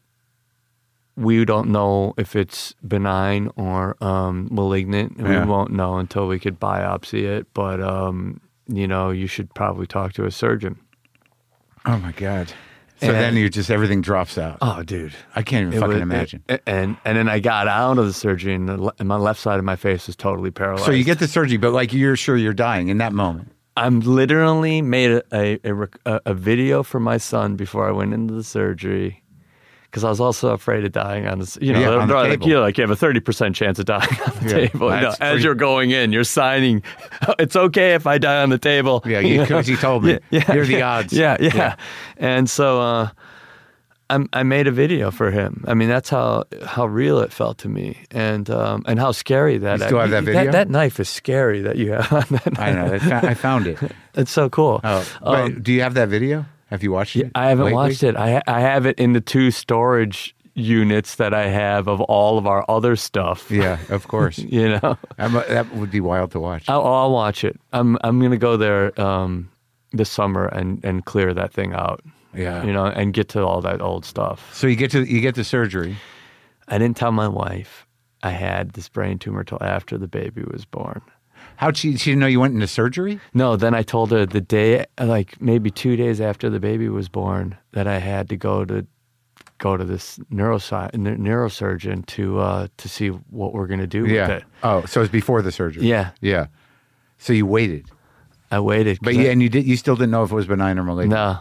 we don't know if it's benign or um, malignant. And Yeah. We won't know until we could biopsy it. But, um, you know, you should probably talk to a surgeon. Oh, my God. So And- then you just, everything drops out. Oh, dude. I can't even It fucking was- imagine. it- and and then I got out of the surgery, and, the, le- and my left side of my face was totally paralyzed. So you get the surgery, but like you're sure you're dying in that moment. I'm literally made a, a, a, rec- a, a video for my son before I went into the surgery because I was also afraid of dying on this. You know, Yeah, they're- on the they're like, table. you know, like you have a thirty percent chance of dying on the Yeah, table. You know, that's as pretty- you're going in, you're signing. It's okay if I die on the table. Yeah, You know? because he told me. Yeah, Here are the yeah, odds. Yeah, yeah. And so uh, I'm, I made a video for him. I mean, that's how how real it felt to me, and um, and how scary that. You still have that video? That, that knife is scary that you have on that. I know. I fou- I found it. It's so cool. Oh, Um, wait, do you have that video? Have you watched it? I haven't lately? watched it. I I have it in the two storage units that I have of all of our other stuff. Yeah, of course. You know, I'm, uh, that would be wild to watch. I'll, I'll watch it. I'm I'm gonna go there um, this summer and and clear that thing out. Yeah. You know, and get to all that old stuff. So you get to you get to surgery. I didn't tell my wife I had this brain tumor till after the baby was born. How'd she? She didn't know you went into surgery? No, then I told her the day, like maybe two days after the baby was born, that I had to go to go to this neurosci- neu- neurosurgeon to uh, to see what we're gonna do Yeah. with it. Oh, so it's before the surgery. Yeah. Yeah. So you waited, I waited, but 'cause yeah, I- and you did. You still didn't know if it was benign or malignant. no.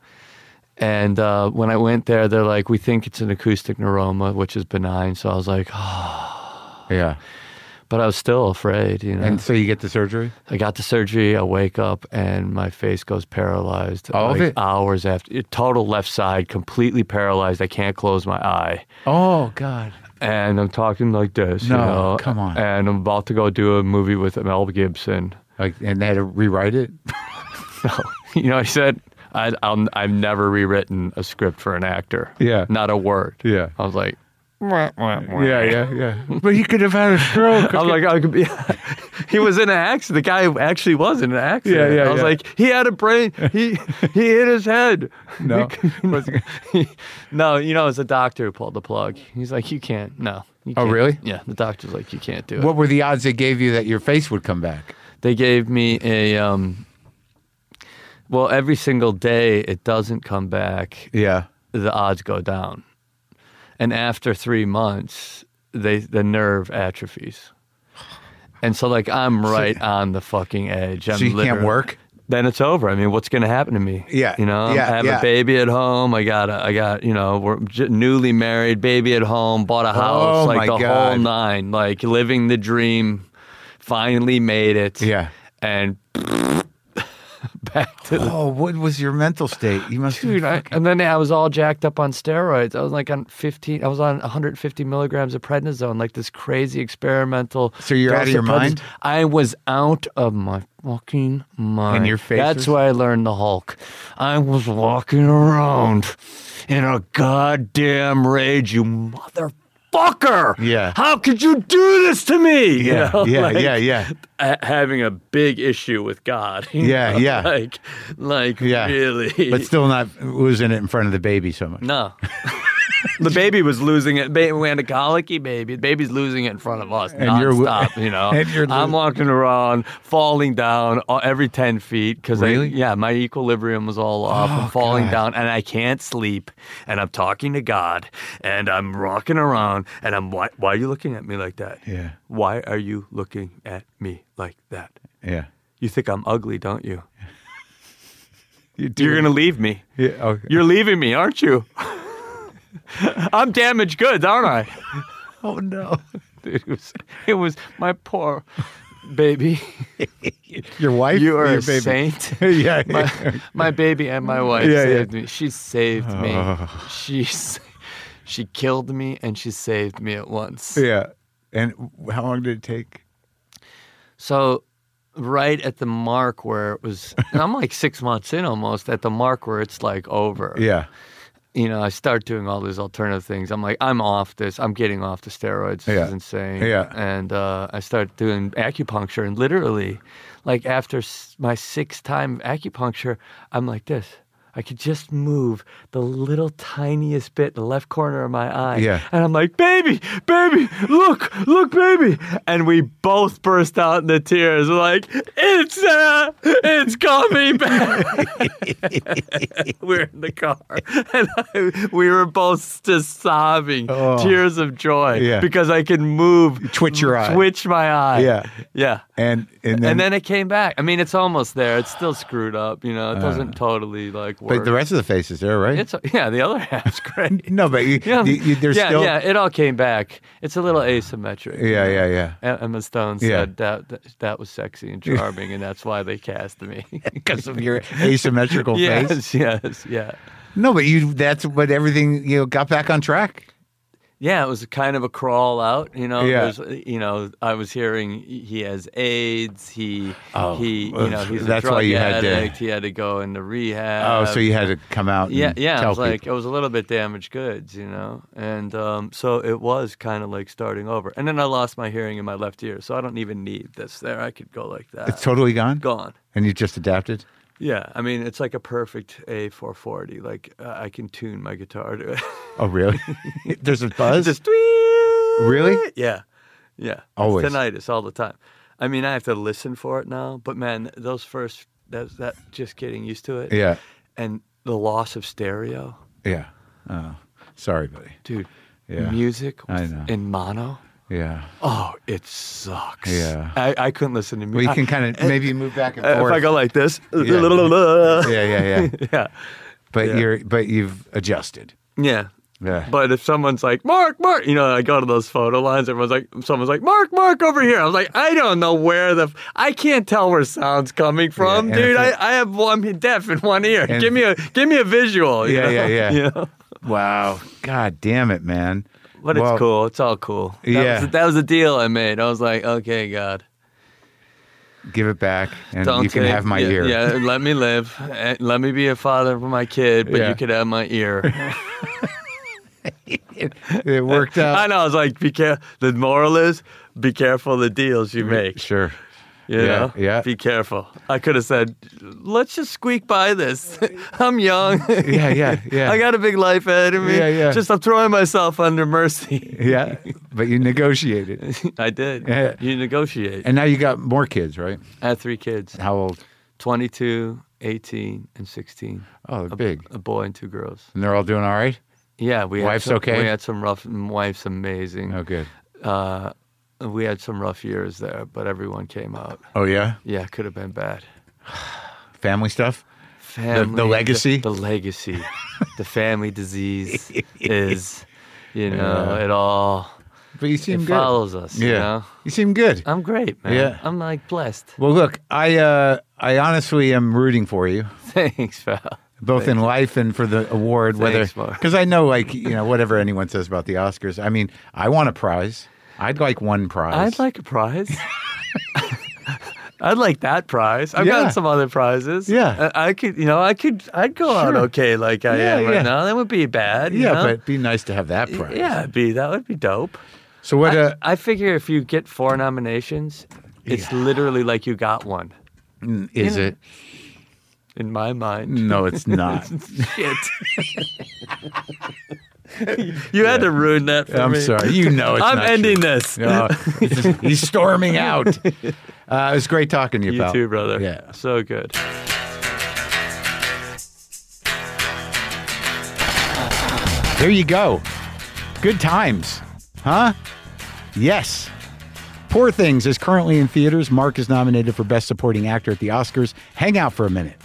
And uh, when I went there, they're like, "We think it's an acoustic neuroma, which is benign." So I was like, "Oh," Yeah. but I was still afraid, you know. And so you get the surgery. I got the surgery. I wake up and my face goes paralyzed. All of like it? Hours after, total left side, completely paralyzed. I can't close my eye. Oh God. And I'm talking like this. No, you know, come on. And I'm about to go do a movie with Mel Gibson. Like, and they had to rewrite it. You know, I said, I, I'll, I've never rewritten a script for an actor. Yeah. Not a word. Yeah. I was like, Yeah, yeah, yeah. But he could have had a stroke. I was like, I could be. He was in an accident. The guy actually was in an accident. Yeah, yeah, I was yeah. like, he had a brain. He he hit his head. No. No, you know, it's a doctor who pulled the plug. He's like, you can't. No. You Oh, can't." really? Yeah. The doctor's like, you can't do it. What were the odds they gave you that your face would come back? They gave me a. Um, well, every single day it doesn't come back. Yeah. The odds go down, and after three months, they the nerve atrophies. And so, like, I'm right on the fucking edge. I'm So you can't literally- work? Then it's over. I mean, what's going to happen to me? Yeah, you know, yeah, I have yeah. a baby at home. I got, a, I got, you know, we're j- newly married, baby at home, bought a house, Oh, like my the God. whole nine, like living the dream. Finally made it. Yeah. and back to the Oh, what was your mental state? You must have Dude, I, and then I was all jacked up on steroids. I was like on fifteen. I was on one hundred fifty milligrams of prednisone, like this crazy experimental. So you're out of dose your prednis- mind? I was out of my fucking mind. And your face That's was- why I learned the Hulk. I was walking around in a goddamn rage, you motherfucker. Yeah. How could you do this to me? You Yeah, know, yeah, like, yeah, yeah. ha- having a big issue with God. you Yeah, know, yeah. Like, like Yeah. really. But still not losing it in front of the baby so much. No. The baby was losing it. Ba- We had a colicky baby. The baby's losing it in front of us. And you're lo- nonstop, you know. and you're I'm lo- walking around, falling down uh, every ten feet because Really? yeah, my equilibrium was all off. Oh, I'm falling God. down, and I can't sleep. And I'm talking to God, and I'm rocking around, and I'm why? Why are you looking at me like that? Yeah. Why are you looking at me like that? Yeah. You think I'm ugly, don't you? You You're gonna leave me. Yeah. Okay. You're leaving me, aren't you? I'm damaged goods, aren't I? Oh no. Dude, it was, it was my poor baby. Your wife? You are or your a baby? saint. yeah. My, my baby and my wife Yeah, saved yeah. me. She saved me. Oh. She's she killed me and she saved me at once. Yeah. And how long did it take? So right at the mark where it was, and I'm like six months in almost, at the mark where it's like over. Yeah. You know, I start doing all these alternative things. I'm like, I'm off this. I'm getting off the steroids. This Yeah. is insane. Yeah. And uh, I start doing acupuncture, and literally, like after s- my sixth time acupuncture, I'm like this. I could just move the little tiniest bit in the left corner of my eye. Yeah. And I'm like, baby, baby, look, look, baby. And we both burst out into tears. We're like, it's, uh, it's coming back. We're in the car. And I, we were both just sobbing, Oh. tears of joy. Yeah. Because I could move. Twitch your eye. Twitch my eye. Yeah. Yeah. And and then, And then it came back. I mean, it's almost there. It's still screwed up, you know. It doesn't totally like work. but the rest of the face is there, right? It's yeah, the other half's great. no, but you, Yeah, you, you, there's yeah, still yeah. It all came back. It's a little asymmetric. yeah, yeah, yeah. E- Emma Stone Yeah. said that, that that was sexy and charming, and that's why they cast me. Because of your asymmetrical face. yes, yes, yeah. No, but you that's what everything you know, got back on track. Yeah, it was kind of a crawl out, you know. Yeah. There's, you know, I was hearing he has AIDS. He, Oh, he, you know, he's a that's drug why you had to- addict. He had to go into rehab. Oh, so you had to come out and yeah, yeah. tell I was like, people. it was a little bit damaged goods, you know, and um, so it was kind of like starting over. And then I lost my hearing in my left ear, so I don't even need this there. I could go like that. It's totally gone? gone. And you just adapted? Yeah, I mean, it's like a perfect A four forty. Like uh, I can tune my guitar to it. Oh, really? There's a buzz? Just tweet. Really? Yeah, yeah. Always. It's tinnitus all the time. I mean, I have to listen for it now. But man, those first that that just getting used to it. Yeah. And the loss of stereo, Yeah. Oh, sorry, buddy. dude. Yeah. Music I know. in mono. Yeah. Oh, it sucks. Yeah. I, I couldn't listen to Well, music. you can kind of maybe move back and Uh, forth. if I go like this. Yeah, yeah, yeah. yeah. But Yeah. you're but you've adjusted. Yeah. Yeah. But if someone's like, Mark, Mark, you know, I go to those photo lines, everyone's like, someone's like, Mark, Mark, over here. I was like, I don't know where the, I can't tell where sound's coming from, Yeah, and dude. if I, it- I have one deaf in one ear. And- Give me a, give me a visual. you Yeah, know? yeah, yeah. You know? Wow. God damn it, man. But Well, it's cool. It's all cool. That Yeah. Was, that was the deal I made. I was like, okay, God. Give it back and Don't you can take- have my yeah, ear. Yeah, let me live. Eh, Let me be a father for my kid, but Yeah. you could have my ear. It worked out. I know. I was like, be careful. The moral is, be careful the deals you make. Sure. You Yeah, know? yeah. Be careful. I could have said, let's just squeak by this. I'm young. Yeah, yeah, yeah. I got a big life ahead of me. Yeah, yeah. Just I'm throwing myself under mercy. Yeah. But you negotiated. I did. Yeah. You negotiate. And now you got more kids, right? I had three kids, How old? twenty-two, eighteen, and sixteen. Oh, they're big. A boy and two girls. And they're all doing all right? Yeah, we Wife's had some, okay? We had some rough. Wife's amazing. Oh, good. Uh, we had some rough years there, but everyone came out. Oh, yeah? Yeah, could have been bad. Family stuff? Family, the legacy? the, the legacy, the family disease is, you know, Yeah. it all. But you It seem good. follows us. Yeah. You know, You seem good. I'm great, man. Yeah. I'm like blessed. Well, look, I uh, I honestly am rooting for you, Thanks, pal. both in life and for the award. Whether Thanks, Mark. because I know, like you know, whatever anyone says about the Oscars. I mean, I want a prize. I'd like one prize. I'd like a prize. I'd like that prize. I've Yeah. got some other prizes. Yeah. I, I could, you know, I could, I'd go out Sure. okay like I Yeah, am right yeah. now. That would be bad. you Yeah, know? but it'd be nice to have that prize. yeah, it'd be that would be dope. So what? Uh, I figure if you get four nominations, it's literally like you got one. is know, it? In my mind. No, it's not. Shit. You had to ruin that for I'm me. sorry. You know it's I'm not ending true. this. No, he's, just- he's storming out. Uh, it was great talking to you, You pal. too, brother. Yeah. So good. There you go. Good times. Huh? Yes. Poor Things is currently in theaters. Mark is nominated for Best Supporting Actor at the Oscars. Hang out for a minute.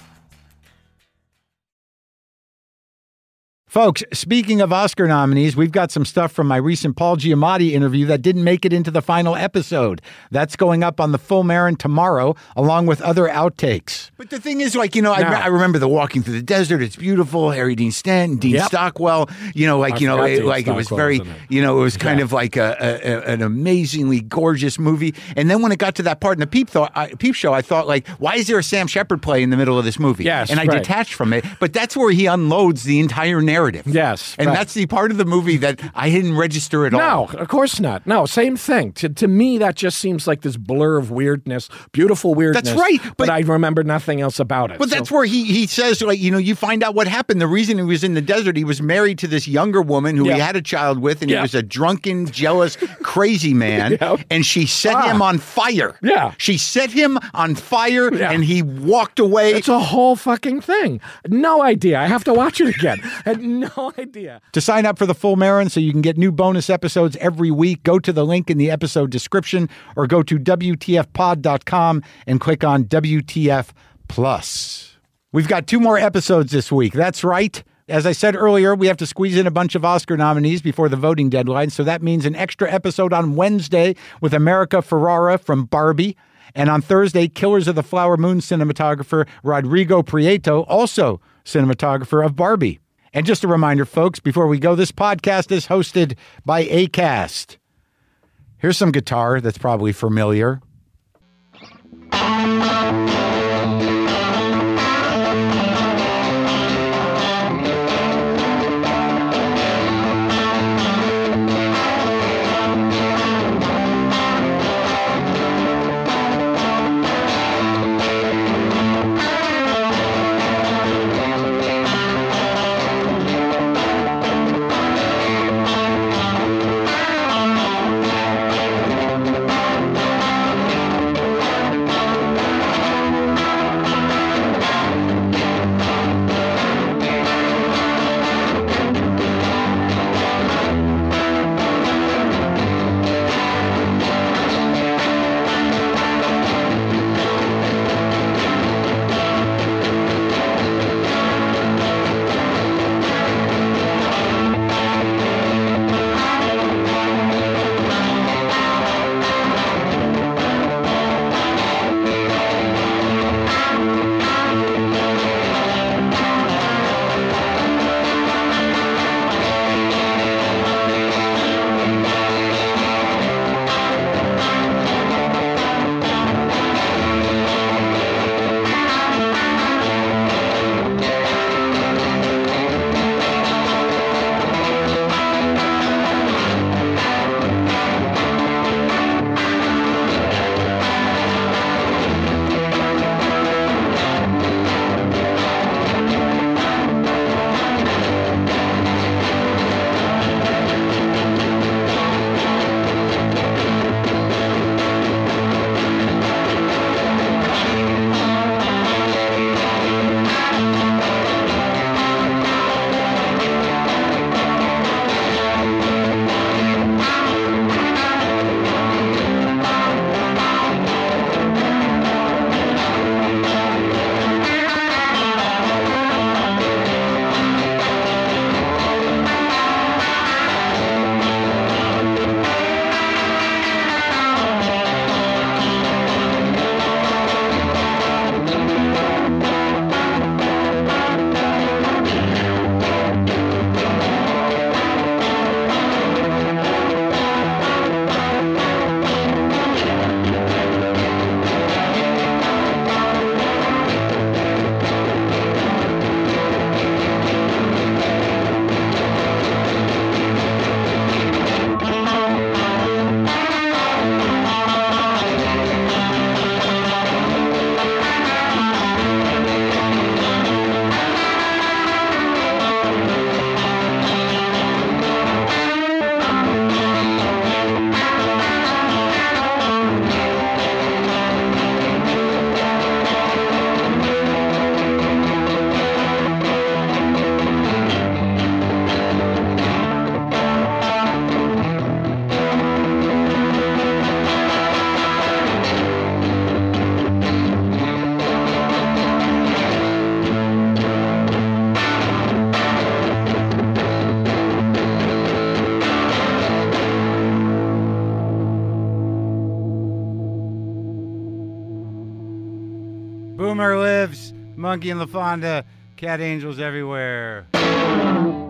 Folks, speaking of Oscar nominees, we've got some stuff from my recent Paul Giamatti interview that didn't make it into the final episode. That's going up on the Full Marin tomorrow, along with other outtakes. But the thing is, like, you know, I, Now- I remember the Walking Through the Desert. It's beautiful. Harry Dean Stanton, Dean Yep. Stockwell. You know, like, I you know, forgot it, Dean like it was Stockwell very, was in it. you know, it was kind Yeah. of like a, a, a- an amazingly gorgeous movie. And then when it got to that part in the Peep, thought, I, Peep Show, I thought, like, why is there a Sam Shepard play in the middle of this movie? Yes, and I right. detached from it. But that's where he unloads the entire narrative. Yes, And right. that's the part of the movie that I didn't register at all. No, of course not. No, same thing. To to me, that just seems like this blur of weirdness, beautiful weirdness. That's right, But, but- I remember nothing else about it. But So- that's where he he says, like, you know, you find out what happened. The reason he was in the desert, he was married to this younger woman who he Yeah. had a child with, and he Yeah. was a drunken, jealous, crazy man. Yeah. And she set Ah. him on fire. Yeah. She set him on fire, Yeah. and he walked away. It's a whole fucking thing. No idea. I have to watch it again. And no idea. To sign up for the Full Marin so you can get new bonus episodes every week, go to the link in the episode description or go to W T F pod dot com and click on W T F Plus. We've got two more episodes this week. That's right. As I said earlier, we have to squeeze in a bunch of Oscar nominees before the voting deadline, so that means an extra episode on Wednesday with America Ferrara from Barbie. And on Thursday, Killers of the Flower Moon cinematographer Rodrigo Prieto, also cinematographer of Barbie. And just a reminder, folks, before we go, this podcast is hosted by Acast. Here's some guitar that's probably familiar. Boomer lives, Monkey and LaFonda, cat angels everywhere.